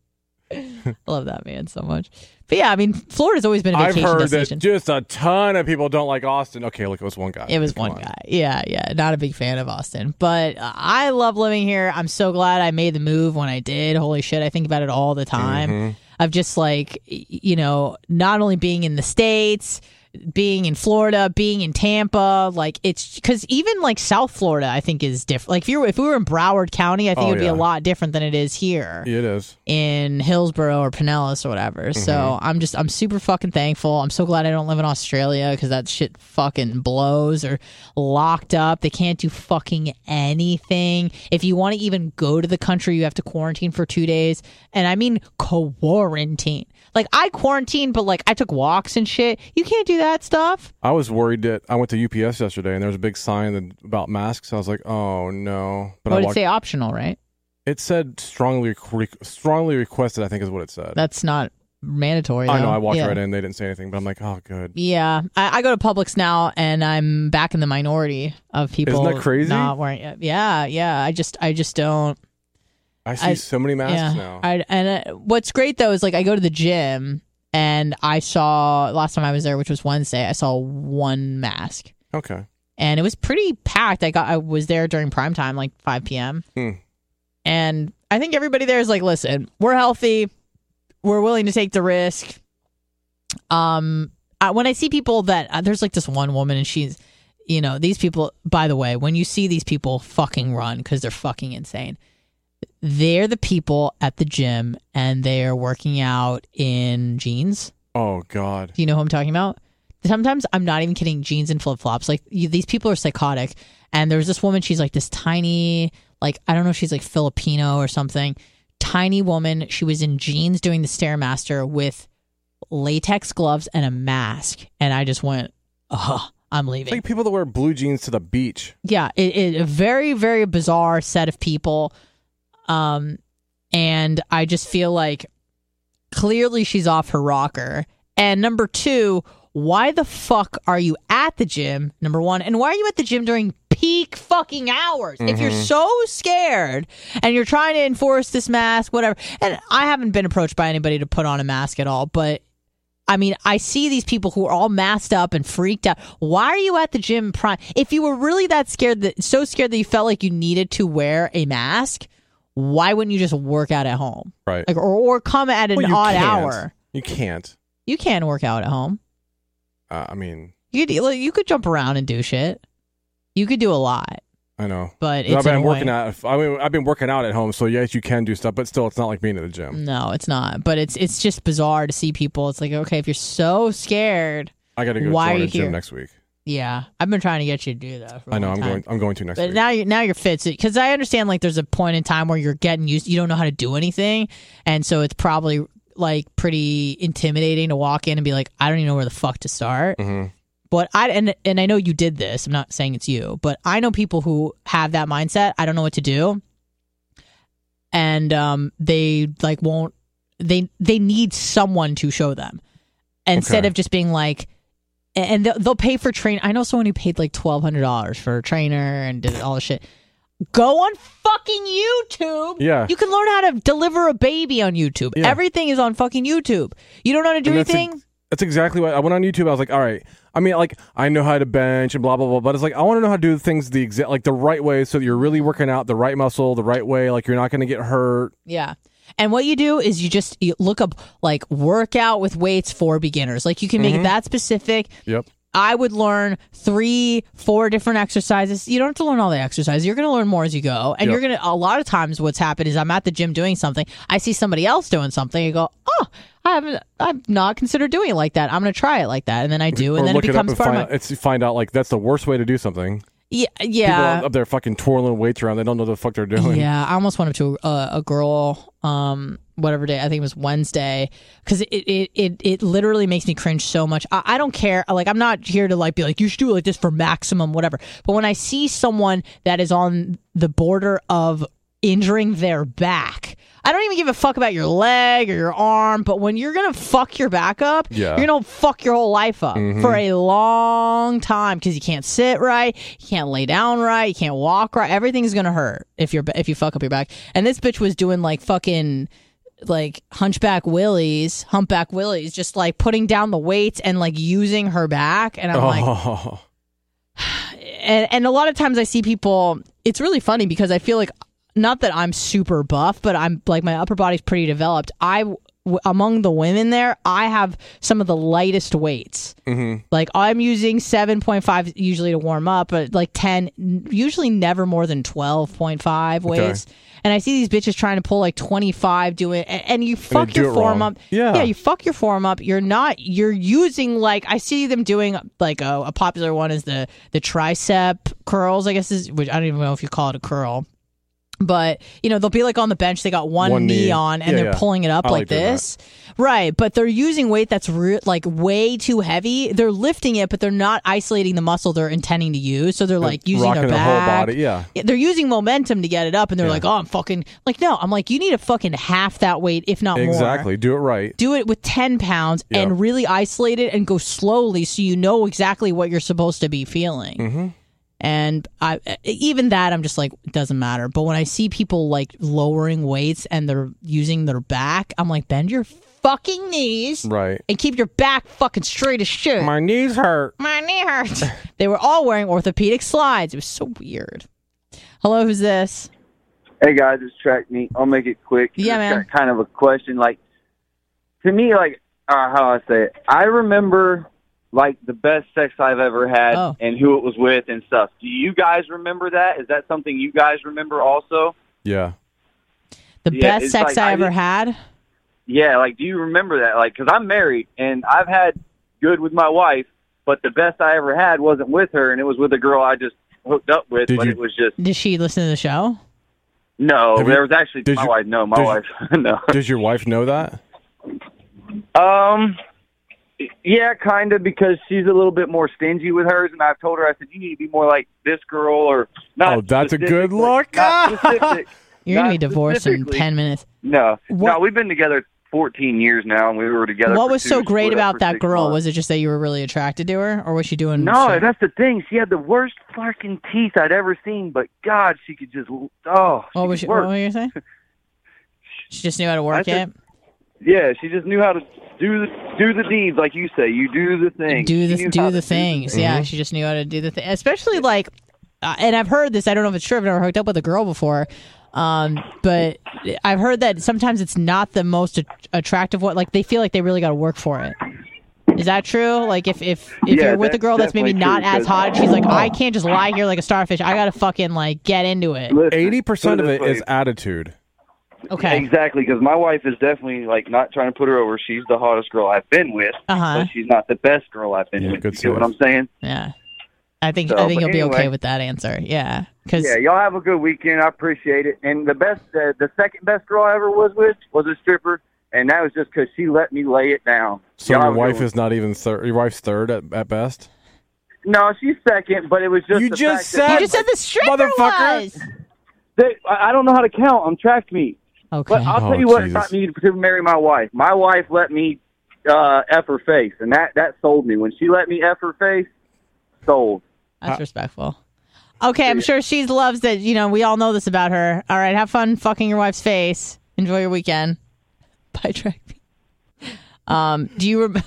I love that man so much. But yeah, I mean, Florida's always been a vacation destination. I've heard that just a ton of people don't like Austin. Okay, look, it was one guy. It was one guy. Yeah. Not a big fan of Austin. But I love living here. I'm so glad I made the move when I did. Holy shit, I think about it all the time. Mm-hmm. Of just like, not only being in the States, being in Florida, being in Tampa, like it's because even like South Florida, I think is different. Like if we were in Broward County, I think it'd be a lot different than it is here. It is in Hillsborough or Pinellas or whatever. Mm-hmm. So I'm super fucking thankful. I'm so glad I don't live in Australia because that shit fucking blows or locked up. They can't do fucking anything. If you want to even go to the country, you have to quarantine for 2 days, and I mean quarantine. Like, I quarantined, but, like, I took walks and shit. You can't do that stuff. I was worried that I went to UPS yesterday, and there was a big sign about masks. I was like, oh, no. But what did it say? Optional, right? It said strongly requested, I think is what it said. That's not mandatory, though. I know. I walked right in. They didn't say anything, but I'm like, oh, good. Yeah. I go to Publix now, and I'm back in the minority of people. Isn't that crazy? Not wearing it. Yeah. I just don't. I see so many masks now. What's great, though, is like I go to the gym and I saw, last time I was there, which was Wednesday, I saw one mask. Okay. And it was pretty packed. I was there during prime time, like 5 p.m. And I think everybody there is like, listen, we're healthy. We're willing to take the risk. When I see people that, there's like this one woman and she's, these people, by the way, when you see these people fucking run because they're fucking insane. They're the people at the gym and they're working out in jeans. Oh, God. Do you know who I'm talking about? Sometimes I'm not even kidding, jeans and flip-flops. Like, these people are psychotic. And there's this woman, she's like this tiny, like, I don't know if she's like Filipino or something. Tiny woman. She was in jeans doing the Stairmaster with latex gloves and a mask. And I just went, I'm leaving. It's like people that wear blue jeans to the beach. Yeah, a very, very bizarre set of people. And I just feel like clearly she's off her rocker. And number two, why the fuck are you at the gym? Number one, and why are you at the gym during peak fucking hours? Mm-hmm. If you're so scared and you're trying to enforce this mask, whatever. And I haven't been approached by anybody to put on a mask at all, but I mean, I see these people who are all masked up and freaked out. Why are you at the gym prime? If you were really that scared, so scared that you felt like you needed to wear a mask, why wouldn't you just work out at home? Right. Like, or come at an odd hour. You can't. You can work out at home. I mean, you could jump around and do shit. You could do a lot. I know, but it's I've been working out at home, so yes, you can do stuff, but still, it's not like being at the gym. No, it's not. But it's just bizarre to see people. It's like, okay, if you're so scared, I got to go join the gym next week. Yeah, I've been trying to get you to do that. For I know. I'm going to next week. But now you're fit because I understand like there's a point in time where you're getting used. You don't know how to do anything, and so it's probably like pretty intimidating to walk in and be like, I don't even know where the fuck to start. Mm-hmm. But and I know you did this. I'm not saying it's you, but I know people who have that mindset. I don't know what to do, and they like won't. They need someone to show them instead of just being like. And they'll pay for train. I know someone who paid like $1,200 for a trainer and did all this shit. Go on fucking YouTube. Yeah. You can learn how to deliver a baby on YouTube. Yeah. Everything is on fucking YouTube. You don't know how to do anything? That's exactly what I went on YouTube. I was like, all right. I mean, like, I know how to bench and blah, blah, blah. But it's like, I want to know how to do things the right way so that you're really working out the right muscle, the right way. Like, you're not going to get hurt. Yeah. And what you do is you look up like workout with weights for beginners. Like you can make it that specific. Yep. I would learn 3-4 different exercises. You don't have to learn all the exercises. You're going to learn more as you go. And you're going to, a lot of times what's happened is I'm at the gym doing something. I see somebody else doing something. I go, oh, I've not considered doing it like that. I'm going to try it like that. And then I do. And then it becomes part of my... Find out like that's the worst way to do something. Yeah. People up there fucking twirling weights around. They don't know what the fuck they're doing. Yeah, I almost went up to a girl, whatever day, I think it was Wednesday, because it literally makes me cringe so much. I don't care. Like, I'm not here to like be like, you should do it like this for maximum, whatever. But when I see someone that is on the border of injuring their back, I don't even give a fuck about your leg or your arm, but when you're going to fuck your back up, you're going to fuck your whole life up for a long time because you can't sit right, you can't lay down right, you can't walk right. Everything's going to hurt if you fuck up your back. And this bitch was doing like fucking like humpback willies, just like putting down the weights and like using her back. And I'm like, and a lot of times I see people, it's really funny because I feel like, not that I'm super buff, but I'm like my upper body's pretty developed. Among the women there, I have some of the lightest weights. Like I'm using 7.5 usually to warm up, but like 10, usually never more than 12.5 weights. Okay. And I see these bitches trying to pull like 25, and you fuck your form up. Yeah, you fuck your form up. You're using like, I see them doing like a popular one is the tricep curls, I guess which I don't even know if you call it a curl. But, they'll be like on the bench. They got one knee on and they're pulling it up like this. Right. But they're using weight that's like way too heavy. They're lifting it, but they're not isolating the muscle they're intending to use. So they're like using their back. Whole body. Yeah. They're using momentum to get it up. And they're like, oh, I'm fucking like, no, I'm like, you need to fucking half that weight, if not more. Exactly. Do it right. Do it with 10 pounds and really isolate it and go slowly so you know exactly what you're supposed to be feeling. And even that, I'm just like, it doesn't matter. But when I see people like lowering weights and they're using their back, I'm like, bend your fucking knees. Right. And keep your back fucking straight as shit. My knees hurt. My knee hurts. They were all wearing orthopedic slides. It was so weird. Hello, who's this? Hey, guys, it's Track Meet. I'll make it quick. Yeah, man. Got kind of a question. Like, to me, like, how I say it, I remember... like the best sex I've ever had and who it was with and stuff. Do you guys remember that? Is that something you guys remember also? Yeah. The best sex I ever had? Yeah, like, do you remember that? Like, because I'm married and I've had good with my wife, but the best I ever had wasn't with her, and it was with a girl I just hooked up with, it was just... Did she listen to the show? No, there was actually my wife. No, my wife. No. Does your wife know that? Yeah, kind of, because she's a little bit more stingy with hers, and I've told her, I said, you need to be more like this girl, or not. Oh, that's a good look. You're going to be divorced in 10 minutes. No, we've been together 14 years now, and we were together. What was so great about that girl? Was it just that you were really attracted to her, or was she doing... No, that's the thing. She had the worst fucking teeth I'd ever seen, but God, she could just... Oh, what were you saying? She just knew how to work it? Yeah, she just knew how to... Do the deeds, like you say. You do the things. Do the things. Yeah, she just knew how to do the thing. Especially like, and I've heard this. I don't know if it's true. I've never hooked up with a girl before, but I've heard that sometimes it's not the most attractive one. Like they feel like they really got to work for it. Is that true? Like if you're with a girl that's maybe not as hot, and she's like, I can't just lie here like a starfish. I got to fucking like get into it. 80% of it is attitude. Okay. Exactly, because my wife is definitely, like, not trying to put her over. She's the hottest girl I've been with, but she's not the best girl I've been with. You get what I'm saying? Yeah. I think you'll be okay with that answer. Yeah. Yeah, y'all have a good weekend. I appreciate it. And the second best girl I ever was with was a stripper, and that was just because she let me lay it down. So your wife is not even third. Your wife's third at best. No, she's second, but it was just you just said the stripper was. I don't know how to count on track meet. Okay. But I'll tell you what got me to marry my wife. My wife let me F her face, and that sold me. When she let me F her face, sold. That's respectful. Okay, I'm sure she loves that. We all know this about her. All right, have fun fucking your wife's face. Enjoy your weekend. Bye, track meet. Do you remember?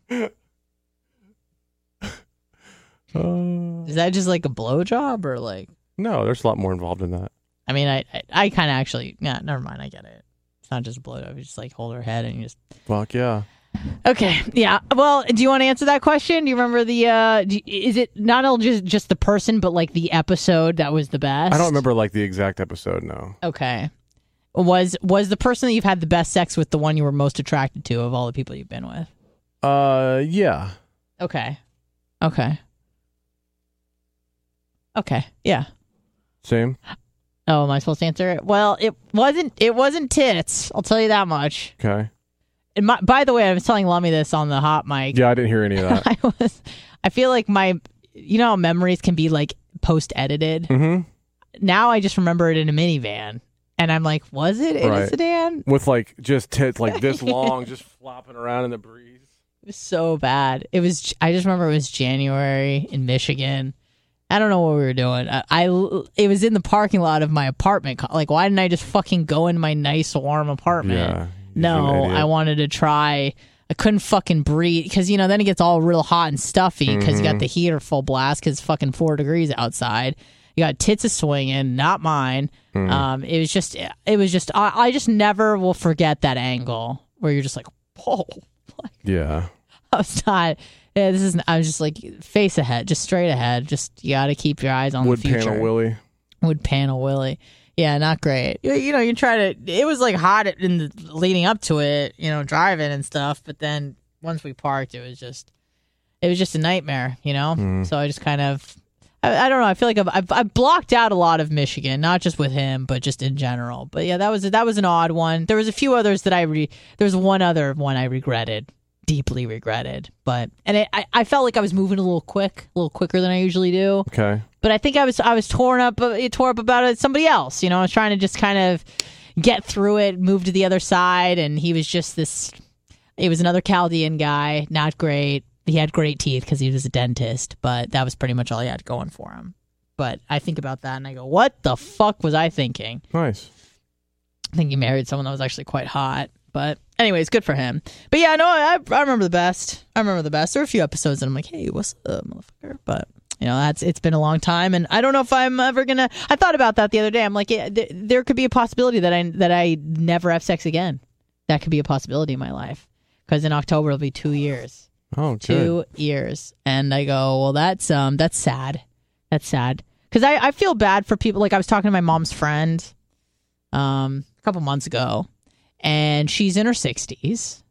Is that just like a blowjob or like? No, there's a lot more involved in that. I mean, I kind of actually, yeah, never mind. I get it. It's not just a blowjob. You just like hold her head and you just. Fuck yeah. Okay, yeah. Well, do you want to answer that question? Do you remember is it not only just the person, but like the episode that was the best? I don't remember like the exact episode, no. Okay. Was the person that you've had the best sex with the one you were most attracted to of all the people you've been with? Yeah. Okay. Yeah. Same. Oh, am I supposed to answer it? Well, it wasn't tits. I'll tell you that much. Okay. And by the way, I was telling Lummy this on the hot mic. Yeah, I didn't hear any of that. I feel like how memories can be like post-edited? Mm-hmm. Now I just remember it in a minivan. And I'm like, was it in a sedan? With like just tits like this long, just flopping around in the breeze. It was so bad. I just remember it was January in Michigan. I don't know what we were doing. It was in the parking lot of my apartment. Like, why didn't I just fucking go in my nice warm apartment? Yeah. No, I wanted to try. I couldn't fucking breathe because, then it gets all real hot and stuffy because you got the heater full blast because it's fucking 4 degrees outside. You got tits a swinging, not mine. It was just, I just never will forget that angle where you're just like, whoa. Yeah. I was not, I was just like, face ahead, just straight ahead. Just, you got to keep your eyes on the future. Wood panel Willie. Yeah, not great. You try to. It was like hot leading up to it. Driving and stuff. But then once we parked, it was just a nightmare. So I just kind of. I don't know. I feel like I've blocked out a lot of Michigan, not just with him, but just in general. But yeah, that was an odd one. There was a few others that there was one other one I regretted, deeply regretted. But I felt like I was moving a little quicker than I usually do. Okay. But I think I was tore up about somebody else. I was trying to just kind of get through it, move to the other side, and he was just he was another Chaldean guy, not great. He had great teeth because he was a dentist, but that was pretty much all he had going for him. But I think about that and I go, what the fuck was I thinking? Nice. I think he married someone that was actually quite hot. But anyways, good for him. But yeah, no, I remember the best. There were a few episodes that I'm like, hey, what's up, motherfucker? But it's been a long time, and I don't know if I'm ever gonna. I thought about that the other day. I'm like, yeah, there could be a possibility that I never have sex again. That could be a possibility in my life because in October it'll be 2 years. Oh, good. 2 years, and I go, well, that's sad. That's sad because I feel bad for people. Like I was talking to my mom's friend, a couple months ago, and she's in her 60s,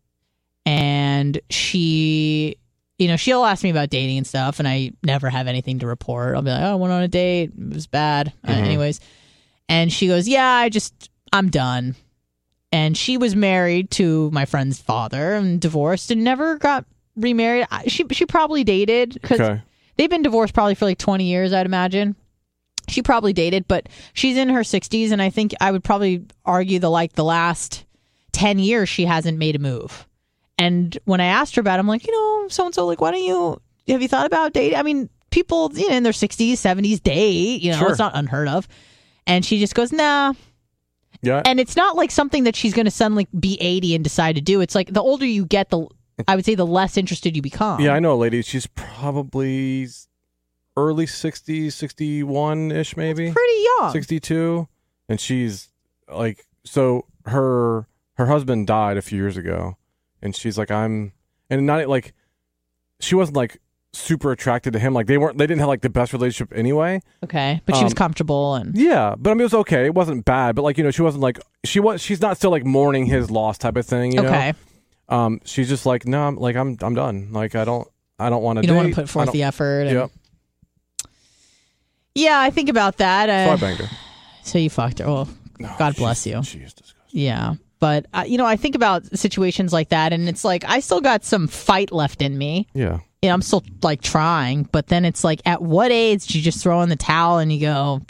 and she. She'll ask me about dating and stuff, and I never have anything to report. I'll be like, oh, I went on a date. It was bad. Anyways. And she goes, yeah, I'm done. And she was married to my friend's father and divorced and never got remarried. She probably dated because they've been divorced probably for like 20 years, I'd imagine. She probably dated, but she's in her 60s, and I think I would probably argue the last 10 years she hasn't made a move. And when I asked her about it, I'm like, so-and-so, like, have you thought about dating? I mean, people, in their 60s, 70s date, sure. It's not unheard of. And she just goes, nah. Yeah. And it's not like something that she's going to suddenly be 80 and decide to do. It's like the older you get, I would say the less interested you become. Yeah, I know a lady. She's probably early 60s, 61-ish maybe. That's pretty young. 62. And she's like, so her husband died a few years ago. And she's like, she wasn't like super attracted to him. Like they didn't have like the best relationship anyway. Okay. But she was comfortable and. Yeah. But I mean, it was okay. It wasn't bad. But like, she wasn't like, she's not still like mourning his loss type of thing. You know? She's just like, no, I'm done. Like, I don't want to. You don't want to put forth the effort. Yep. Yeah, I think about that. So I banged her. So you fucked her. Well, no, God bless you. She's disgusting. Yeah. But, I think about situations like that, and it's like, I still got some fight left in me. Yeah. I'm still, like, trying. But then it's like, at what age do you just throw in the towel and you go,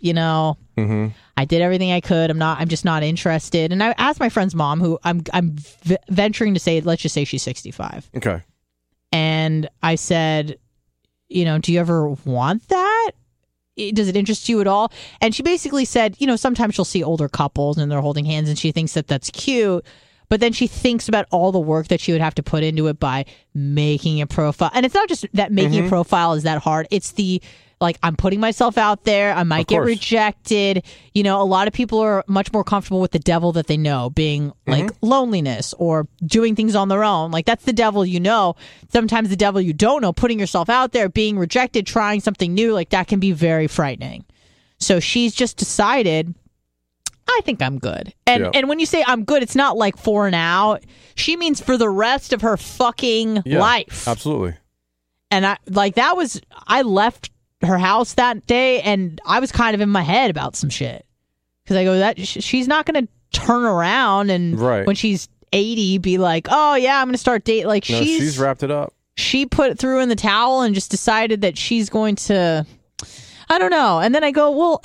I did everything I could. I'm just not interested. And I asked my friend's mom, who I'm venturing to say, let's just say she's 65. Okay. And I said, do you ever want that? Does it interest you at all? And she basically said, sometimes she'll see older couples and they're holding hands and she thinks that that's cute. But then she thinks about all the work that she would have to put into it by making a profile. And it's not just that making a profile is that hard. It's the, like, I'm putting myself out there. I might get rejected. A lot of people are much more comfortable with the devil that they know, being like loneliness or doing things on their own. Like, that's the devil Sometimes the devil you don't know, putting yourself out there, being rejected, trying something new, like that can be very frightening. So she's just decided, I think I'm good. And when you say I'm good, it's not like for an out. She means for the rest of her fucking life. Absolutely. And I left her house that day and I was kind of in my head about some shit. Because I go, she's not going to turn around and when she's 80 be like, oh yeah, I'm going to start dating. Like, no, she's wrapped it up. She put it through in the towel and just decided that she's going to, I don't know. And then I go, well,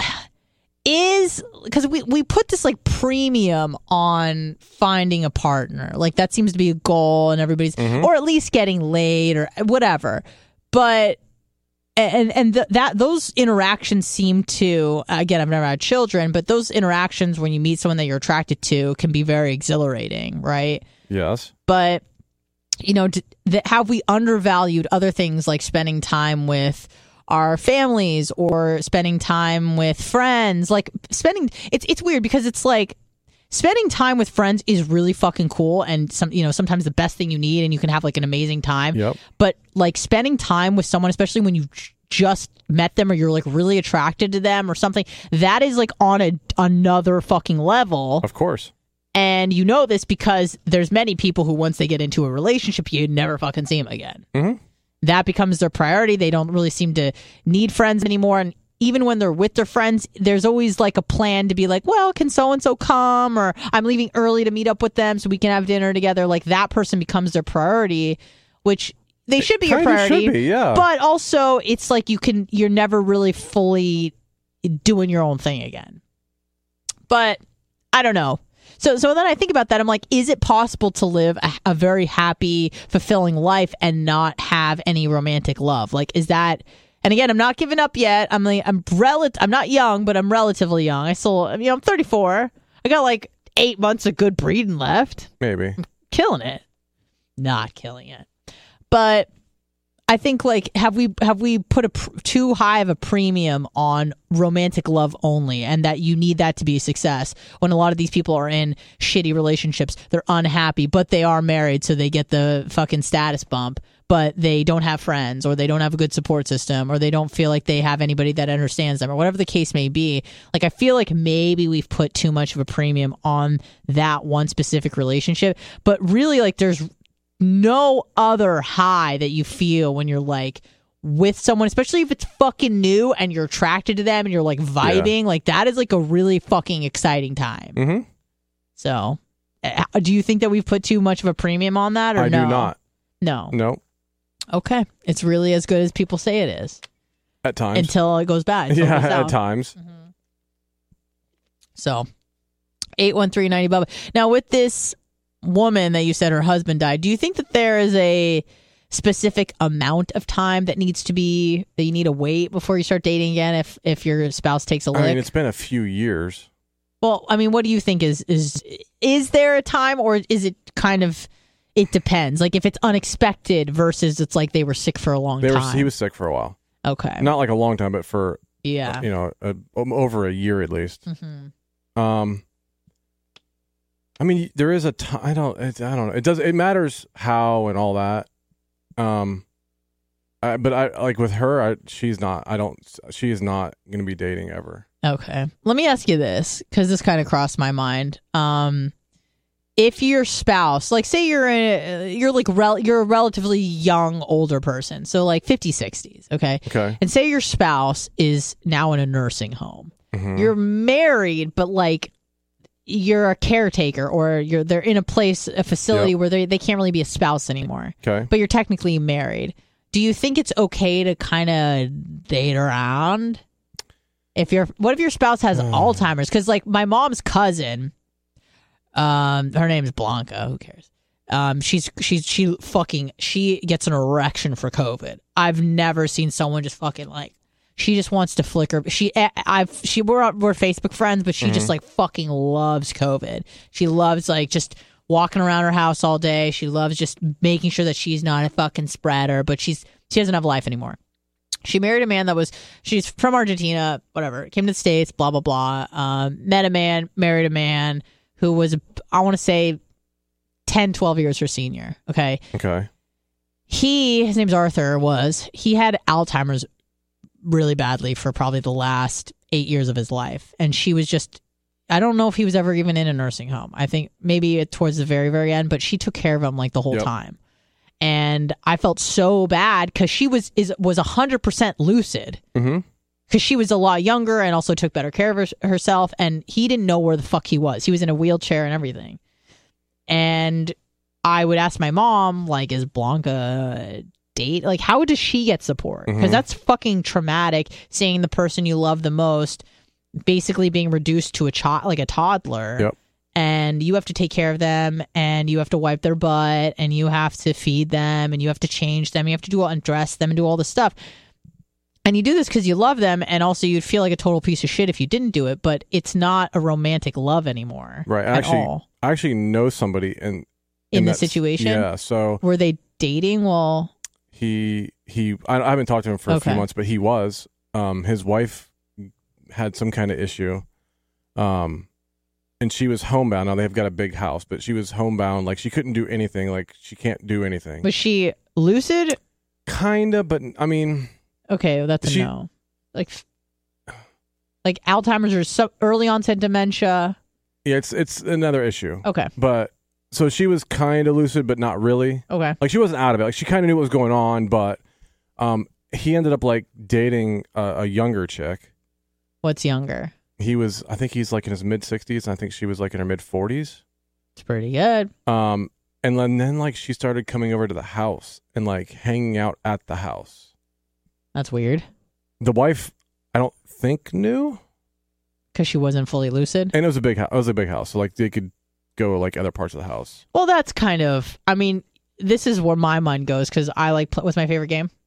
because we put this like premium on finding a partner, like that seems to be a goal, and everybody's or at least getting laid or whatever. But those interactions seem to, again, I've never had children, but those interactions when you meet someone that you're attracted to can be very exhilarating, right? Yes. But have we undervalued other things like spending time with our families or spending time with friends? Like it's weird because it's like spending time with friends is really fucking cool and sometimes the best thing you need, and you can have like an amazing time. Yep. But like spending time with someone, especially when you just met them or you're like really attracted to them or something, that is like on another fucking level. Of course. And you know this because there's many people who once they get into a relationship, you never fucking see them again. Mm-hmm. That becomes their priority. They don't really seem to need friends anymore. And even when they're with their friends, there's always like a plan to be like, well, can so-and-so come? Or I'm leaving early to meet up with them so we can have dinner together. Like that person becomes their priority, which they should be your priority. Should be, yeah. But also it's like you're never really fully doing your own thing again. But I don't know. So then I think about that. I'm like, is it possible to live a very happy, fulfilling life and not have any romantic love? Like, is that? And again, I'm not giving up yet. I'm not young, but I'm relatively young. I'm 34. I got like 8 months of good breeding left. Maybe. I'm killing it. Not killing it. But I think like have we put too high of a premium on romantic love only, and that you need that to be a success when a lot of these people are in shitty relationships, they're unhappy, but they are married, so they get the fucking status bump, but they don't have friends, or they don't have a good support system, or they don't feel like they have anybody that understands them, or whatever the case may be. Like, I feel like maybe we've put too much of a premium on that one specific relationship, but really like there's no other high that you feel when you're like with someone, especially if it's fucking new and you're attracted to them and you're like vibing. Like that is like a really fucking exciting time. Mm-hmm. So do you think that we've put too much of a premium on that, or I no? do not. No. Okay. It's really as good as people say it is. At times. Until it goes bad. Yeah, at times. Mm-hmm. So 813-90 Bubba. Now with this woman that you said her husband died, do you think that there is a specific amount of time that you need to wait before you start dating again if your spouse takes a lick? I mean, it's been a few years. Well, I mean, what do you think is there a time, or is it kind of, it depends? Like if it's unexpected versus it's like they were sick for a long time. He was sick for a while. Okay. Not like a long time, but for over a year at least. Mm-hmm. I mean, there is a time. I don't know. It matters how and all that. But I like with her. She is not going to be dating ever. Okay. Let me ask you this, because this kind of crossed my mind. if your spouse, like say you're a relatively young, older person, so like 50s, 60s, okay? And say your spouse is now in a nursing home. Mm-hmm. You're married, but like you're a caretaker, or they're in a facility where they can't really be a spouse anymore. Okay. But you're technically married. Do you think it's okay to kind of date around? What if your spouse has Alzheimer's? Because like my mom's cousin, her name's Blanca. Who cares? She gets an erection for COVID. I've never seen someone just fucking like. She just wants to we're Facebook friends, but she just like fucking loves COVID. She loves like just walking around her house all day. She loves just making sure that she's not a fucking spreader, but she doesn't have a life anymore. She married a man she's from Argentina, whatever, came to the States, blah, blah, blah. Met a man, married a man who was, I want to say 10, 12 years her senior. Okay. His name's Arthur, he had Alzheimer's really badly for probably the last 8 years of his life. And she was just, I don't know if he was ever even in a nursing home. I think maybe towards the very, very end, but she took care of him like the whole time. And I felt so bad because she was 100% lucid. Mm-hmm. Because she was a lot younger and also took better care of herself. And he didn't know where the fuck he was. He was in a wheelchair and everything. And I would ask my mom, like, is Blanca date? Like, how does she get support? Because that's fucking traumatic, seeing the person you love the most basically being reduced to a toddler. Yep. And you have to take care of them, and you have to wipe their butt, and you have to feed them, and you have to change them. You have to undress them and do all this stuff. And you do this because you love them, and also you'd feel like a total piece of shit if you didn't do it, but it's not a romantic love anymore. Right. I actually know somebody in this situation. Yeah. So were they dating? Well, I haven't talked to him for a few months, but he was. His wife had some kind of issue. And she was homebound. Now they've got a big house, but she was homebound. Like she couldn't do anything. Like she can't do anything. Was she lucid? Kinda, but I mean. Okay, well, that's a no. Like Alzheimer's or early onset dementia. Yeah, it's another issue. Okay, but so she was kind of lucid, but not really. Okay, like she wasn't out of it. Like she kind of knew what was going on, but he ended up like dating a younger chick. What's younger? I think he's like in his mid 60s, and I think she was like in her mid 40s. It's pretty good. And then like she started coming over to the house and like hanging out at the house. That's weird. The wife, I don't think knew, because she wasn't fully lucid. And it was a big house. It was a big house, so like they could go like other parts of the house. Well, that's kind of. I mean, this is where my mind goes because I like. What's my favorite game?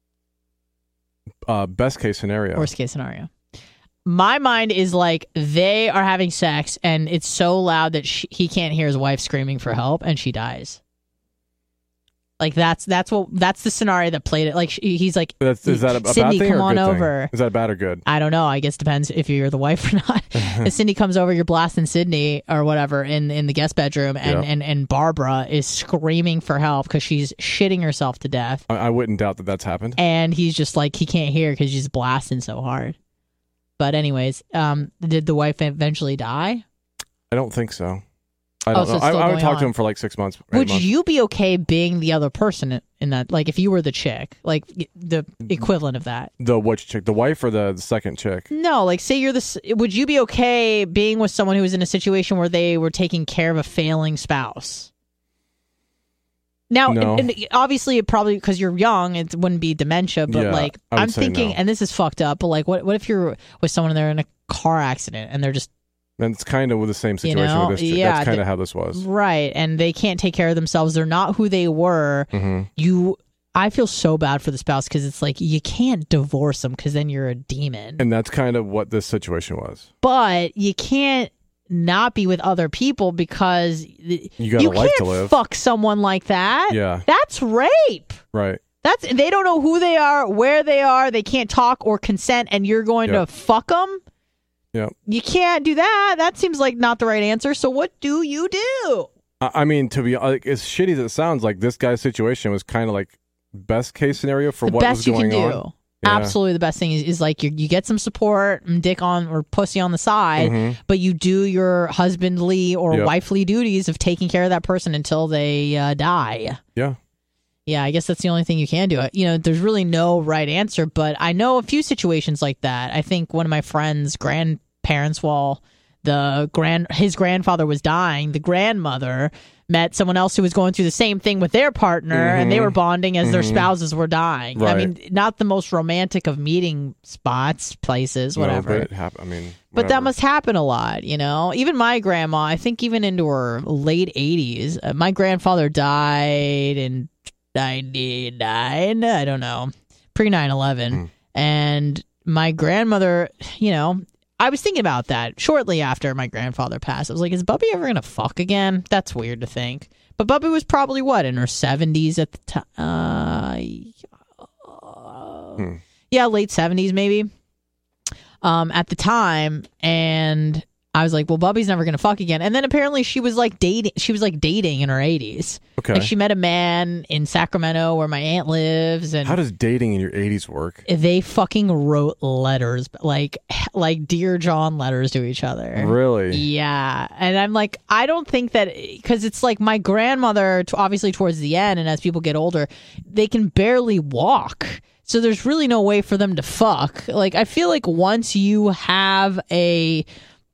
Best case scenario. Worst case scenario. My mind is like they are having sex and it's so loud that he can't hear his wife screaming for help and she dies. Like that's the scenario that played it. Like he's like, is that a Cindy, bad thing come or on good over. Thing? Is that bad or good? I don't know. I guess it depends if you're the wife or not. If Cindy comes over, you're blasting Sydney or whatever in the guest bedroom, and Barbara is screaming for help because she's shitting herself to death. I wouldn't doubt that that's happened. And he's just like he can't hear because she's blasting so hard. But did the wife eventually die? I don't think so. I don't know. I would talk to him for like 6 months. Would you be okay being the other person in that? Like if you were the chick, like the equivalent of that? The which chick? The wife or the second chick? No, like say you're would you be okay being with someone who was in a situation where they were taking care of a failing spouse? Now, no. and obviously, it probably because you're young, it wouldn't be dementia. But like, I'm thinking, and this is fucked up. But like, what if you're with someone and they're in a car accident and they're just. And it's kind of with the same situation with this chick. Yeah, that's kind of how this was. Right. And they can't take care of themselves. They're not who they were. Mm-hmm. I feel so bad for the spouse because it's like you can't divorce them because then you're a demon. And that's kind of what this situation was. But you can't not be with other people because you got a life to live. Fuck someone like that. Yeah. That's rape. Right. They don't know who they are, where they are. They can't talk or consent, and you're going to fuck them? Yeah. You can't do that. That seems like not the right answer. So what do you do? I mean, to be like, as shitty as it sounds, like this guy's situation was kind of like best case scenario for what was going on. Absolutely, the best thing is like you get some support, dick on or pussy on the side, but you do your husbandly or wifely duties of taking care of that person until they die. Yeah. Yeah, I guess that's the only thing you can do. You know, there's really no right answer, but I know a few situations like that. I think one of my friend's grandparents, while his grandfather was dying, the grandmother met someone else who was going through the same thing with their partner, and they were bonding as their spouses were dying. Right. I mean, not the most romantic of meeting spots, places, whatever. No, but but that must happen a lot, you know? Even my grandma, I think even into her late 80s, my grandfather died in 99, I don't know, pre 9/11, and my grandmother, you know, I was thinking about that shortly after my grandfather passed. I was like, is Bubby ever gonna fuck again? That's weird to think. But Bubby was probably in her 70s at the time. Yeah, late 70s maybe. At the time, and I was like, well, Bubby's never going to fuck again. And then apparently she was like dating in her 80s. Okay. Like she met a man in Sacramento where my aunt lives. And how does dating in your 80s work? They fucking wrote letters, like Dear John letters to each other. Really? Yeah. And I'm like, I don't think that, because it's like my grandmother, obviously towards the end, and as people get older, they can barely walk. So there's really no way for them to fuck. Like, I feel like once you have a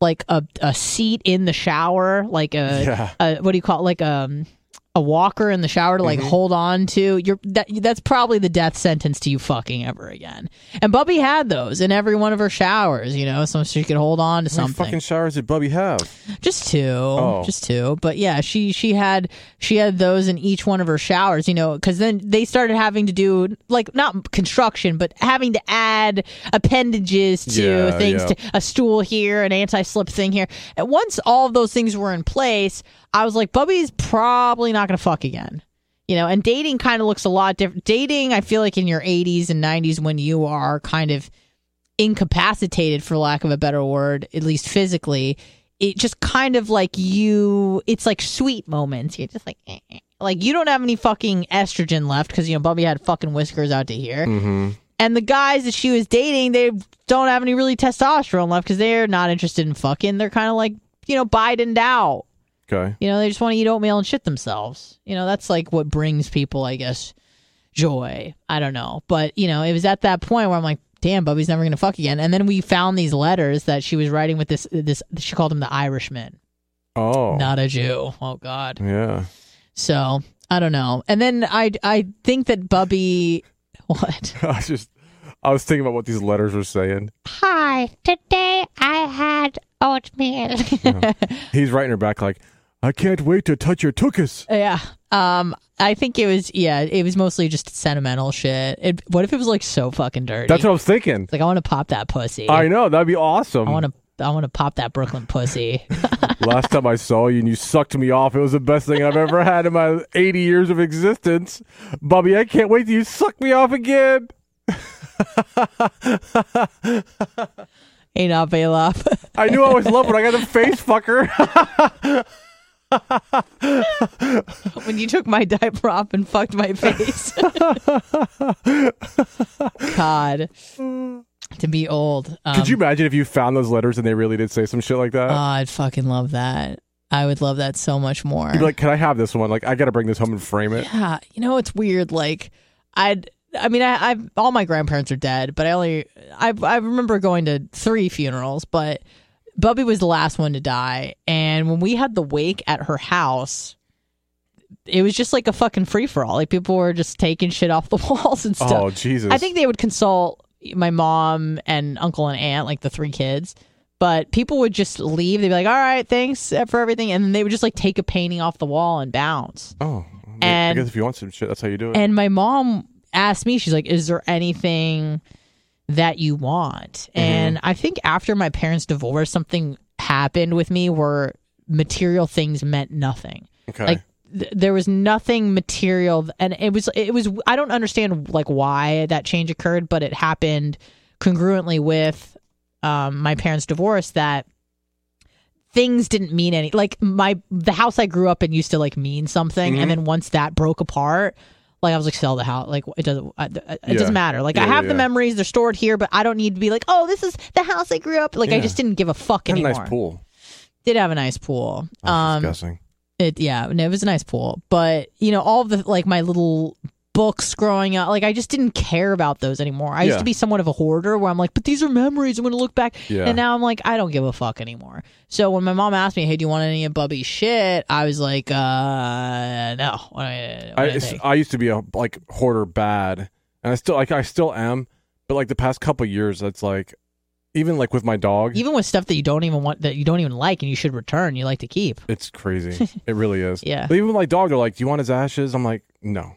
seat in the shower, like what do you call it? Like a walker in the shower to like hold on to. That's probably the death sentence to you fucking ever again. And Bubby had those in every one of her showers, you know, so she could hold on to something. How many fucking showers did Bubby have? Just two. But yeah, she had those in each one of her showers, you know, because then they started having to do like not construction, but having to add appendages to things, to a stool here, an anti-slip thing here. And once all of those things were in place, I was like, Bubby's probably not going to fuck again. You know, and dating kind of looks a lot different. Dating, I feel like in your 80s and 90s when you are kind of incapacitated, for lack of a better word, at least physically, it just kind of like it's like sweet moments. You're just like, like you don't have any fucking estrogen left because, you know, Bubby had fucking whiskers out to here. And the guys that she was dating, they don't have any really testosterone left because they're not interested in fucking. They're kind of like, you know, Bidened out. Okay. You know, they just want to eat oatmeal and shit themselves. You know, that's like what brings people, I guess, joy. I don't know. But, you know, it was at that point where I'm like, damn, Bubby's never going to fuck again. And then we found these letters that she was writing with this, she called him the Irishman. Oh. Not a Jew. Oh, God. Yeah. So, I don't know. And then I think that Bubby, what? I was thinking about what these letters were saying. Hi, today I had oatmeal. He's writing her back like, I can't wait to touch your tuchus. Yeah. I think it was mostly just sentimental shit. What if it was like so fucking dirty? That's what I was thinking. It's like, I want to pop that pussy. I know, that'd be awesome. I want to pop that Brooklyn pussy. Last time I saw you and you sucked me off, it was the best thing I've ever had in my 80 years of existence. Bubby, I can't wait till you suck me off again. Ain't not Bailoff. I knew I was loved when I got the face fucker. When you took my diaper off and fucked my face. God. To be old. Could you imagine if you found those letters and they really did say some shit like that? Oh, I'd fucking love that. I would love that so much more. You'd be like, can I have this one? Like, I got to bring this home and frame it. Yeah. You know, it's weird. Like, all my grandparents are dead, but I remember going to 3 funerals, but Bubby was the last one to die. And when we had the wake at her house, it was just like a fucking free-for-all. Like, people were just taking shit off the walls and stuff. Oh, Jesus. I think they would consult my mom and uncle and aunt, like the 3 kids. But people would just leave. They'd be like, all right, thanks for everything. And then they would just like take a painting off the wall and bounce. Oh, and I guess if you want some shit, that's how you do it. And my mom asked me, she's like, is there anything that you want? And I think after my parents' divorce, something happened with me where material things meant nothing. Okay. Like there was nothing material, and it was I don't understand like why that change occurred, but it happened congruently with my parents' divorce, that things didn't mean any, like the house I grew up in used to like mean something, and then once that broke apart, Like, I was like, sell the house. Like, it doesn't matter. Like, I have the memories. They're stored here, but I don't need to be like, oh, this is the house I grew up. Like, I just didn't give a fuck anymore. Had a nice pool. Did have a nice pool. Disgusting. It was a nice pool. But, all of the, like, my little books growing up, like, I just didn't care about those anymore. I used to be somewhat of a hoarder where I'm like, but these are memories. I'm going to look back. Yeah. And now I'm like, I don't give a fuck anymore. So when my mom asked me, hey, do you want any of Bubby's shit? I was like, no. I used to be a hoarder bad, and I still am, but like the past couple of years, that's like, even like with my dog, even with stuff that you don't even want, that you don't even like, and you should return, you like to keep. It's crazy. It really is. Yeah. But even with my dog, they're like, do you want his ashes? I'm like, no.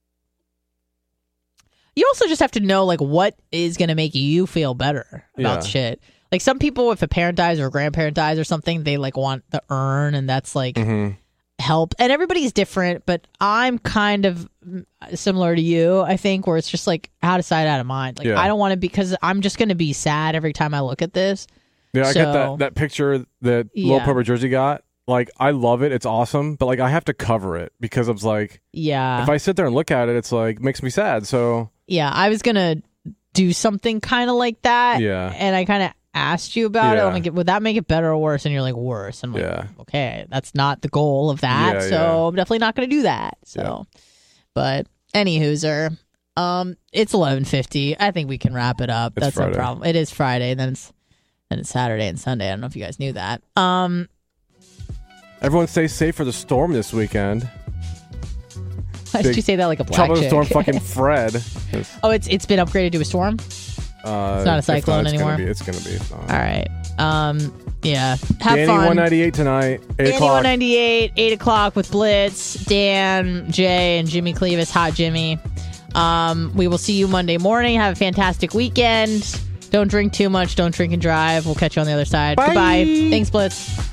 You also just have to know, like, what is going to make you feel better about shit. Like, some people, if a parent dies or a grandparent dies or something, they, like, want the urn, and that's, like, help. And everybody's different, but I'm kind of similar to you, I think, where it's just, like, out of sight, out of mind. Like, I don't want to, because I'm just going to be sad every time I look at this. Yeah, I got that picture that Little Purple Jersey got. Like, I love it. It's awesome. But, like, I have to cover it because it's like, if I sit there and look at it, it's like, makes me sad. So, yeah, I was going to do something kind of like that. Yeah. And I kind of asked you about it. I'm like, would that make it better or worse? And you're like, worse. I'm like, okay, that's not the goal of that. So, I'm definitely not going to do that. So, but anywhooser, it's 11:50. I think we can wrap it up. That's no problem. It is Friday. Then it's Saturday and Sunday. I don't know if you guys knew that. Everyone stay safe for the storm this weekend. Why did you say that like a black chick? Tropical storm fucking Fred. Oh, it's been upgraded to a storm? It's not a cyclone anymore? It's going to be. All right. Yeah. Have Danny fun. 198 tonight, 8 Danny o'clock. 198, 8 o'clock with Blitz, Dan, Jay, and Jimmy Clevis. Hot Jimmy. We will see you Monday morning. Have a fantastic weekend. Don't drink too much. Don't drink and drive. We'll catch you on the other side. Bye. Goodbye. Thanks, Blitz.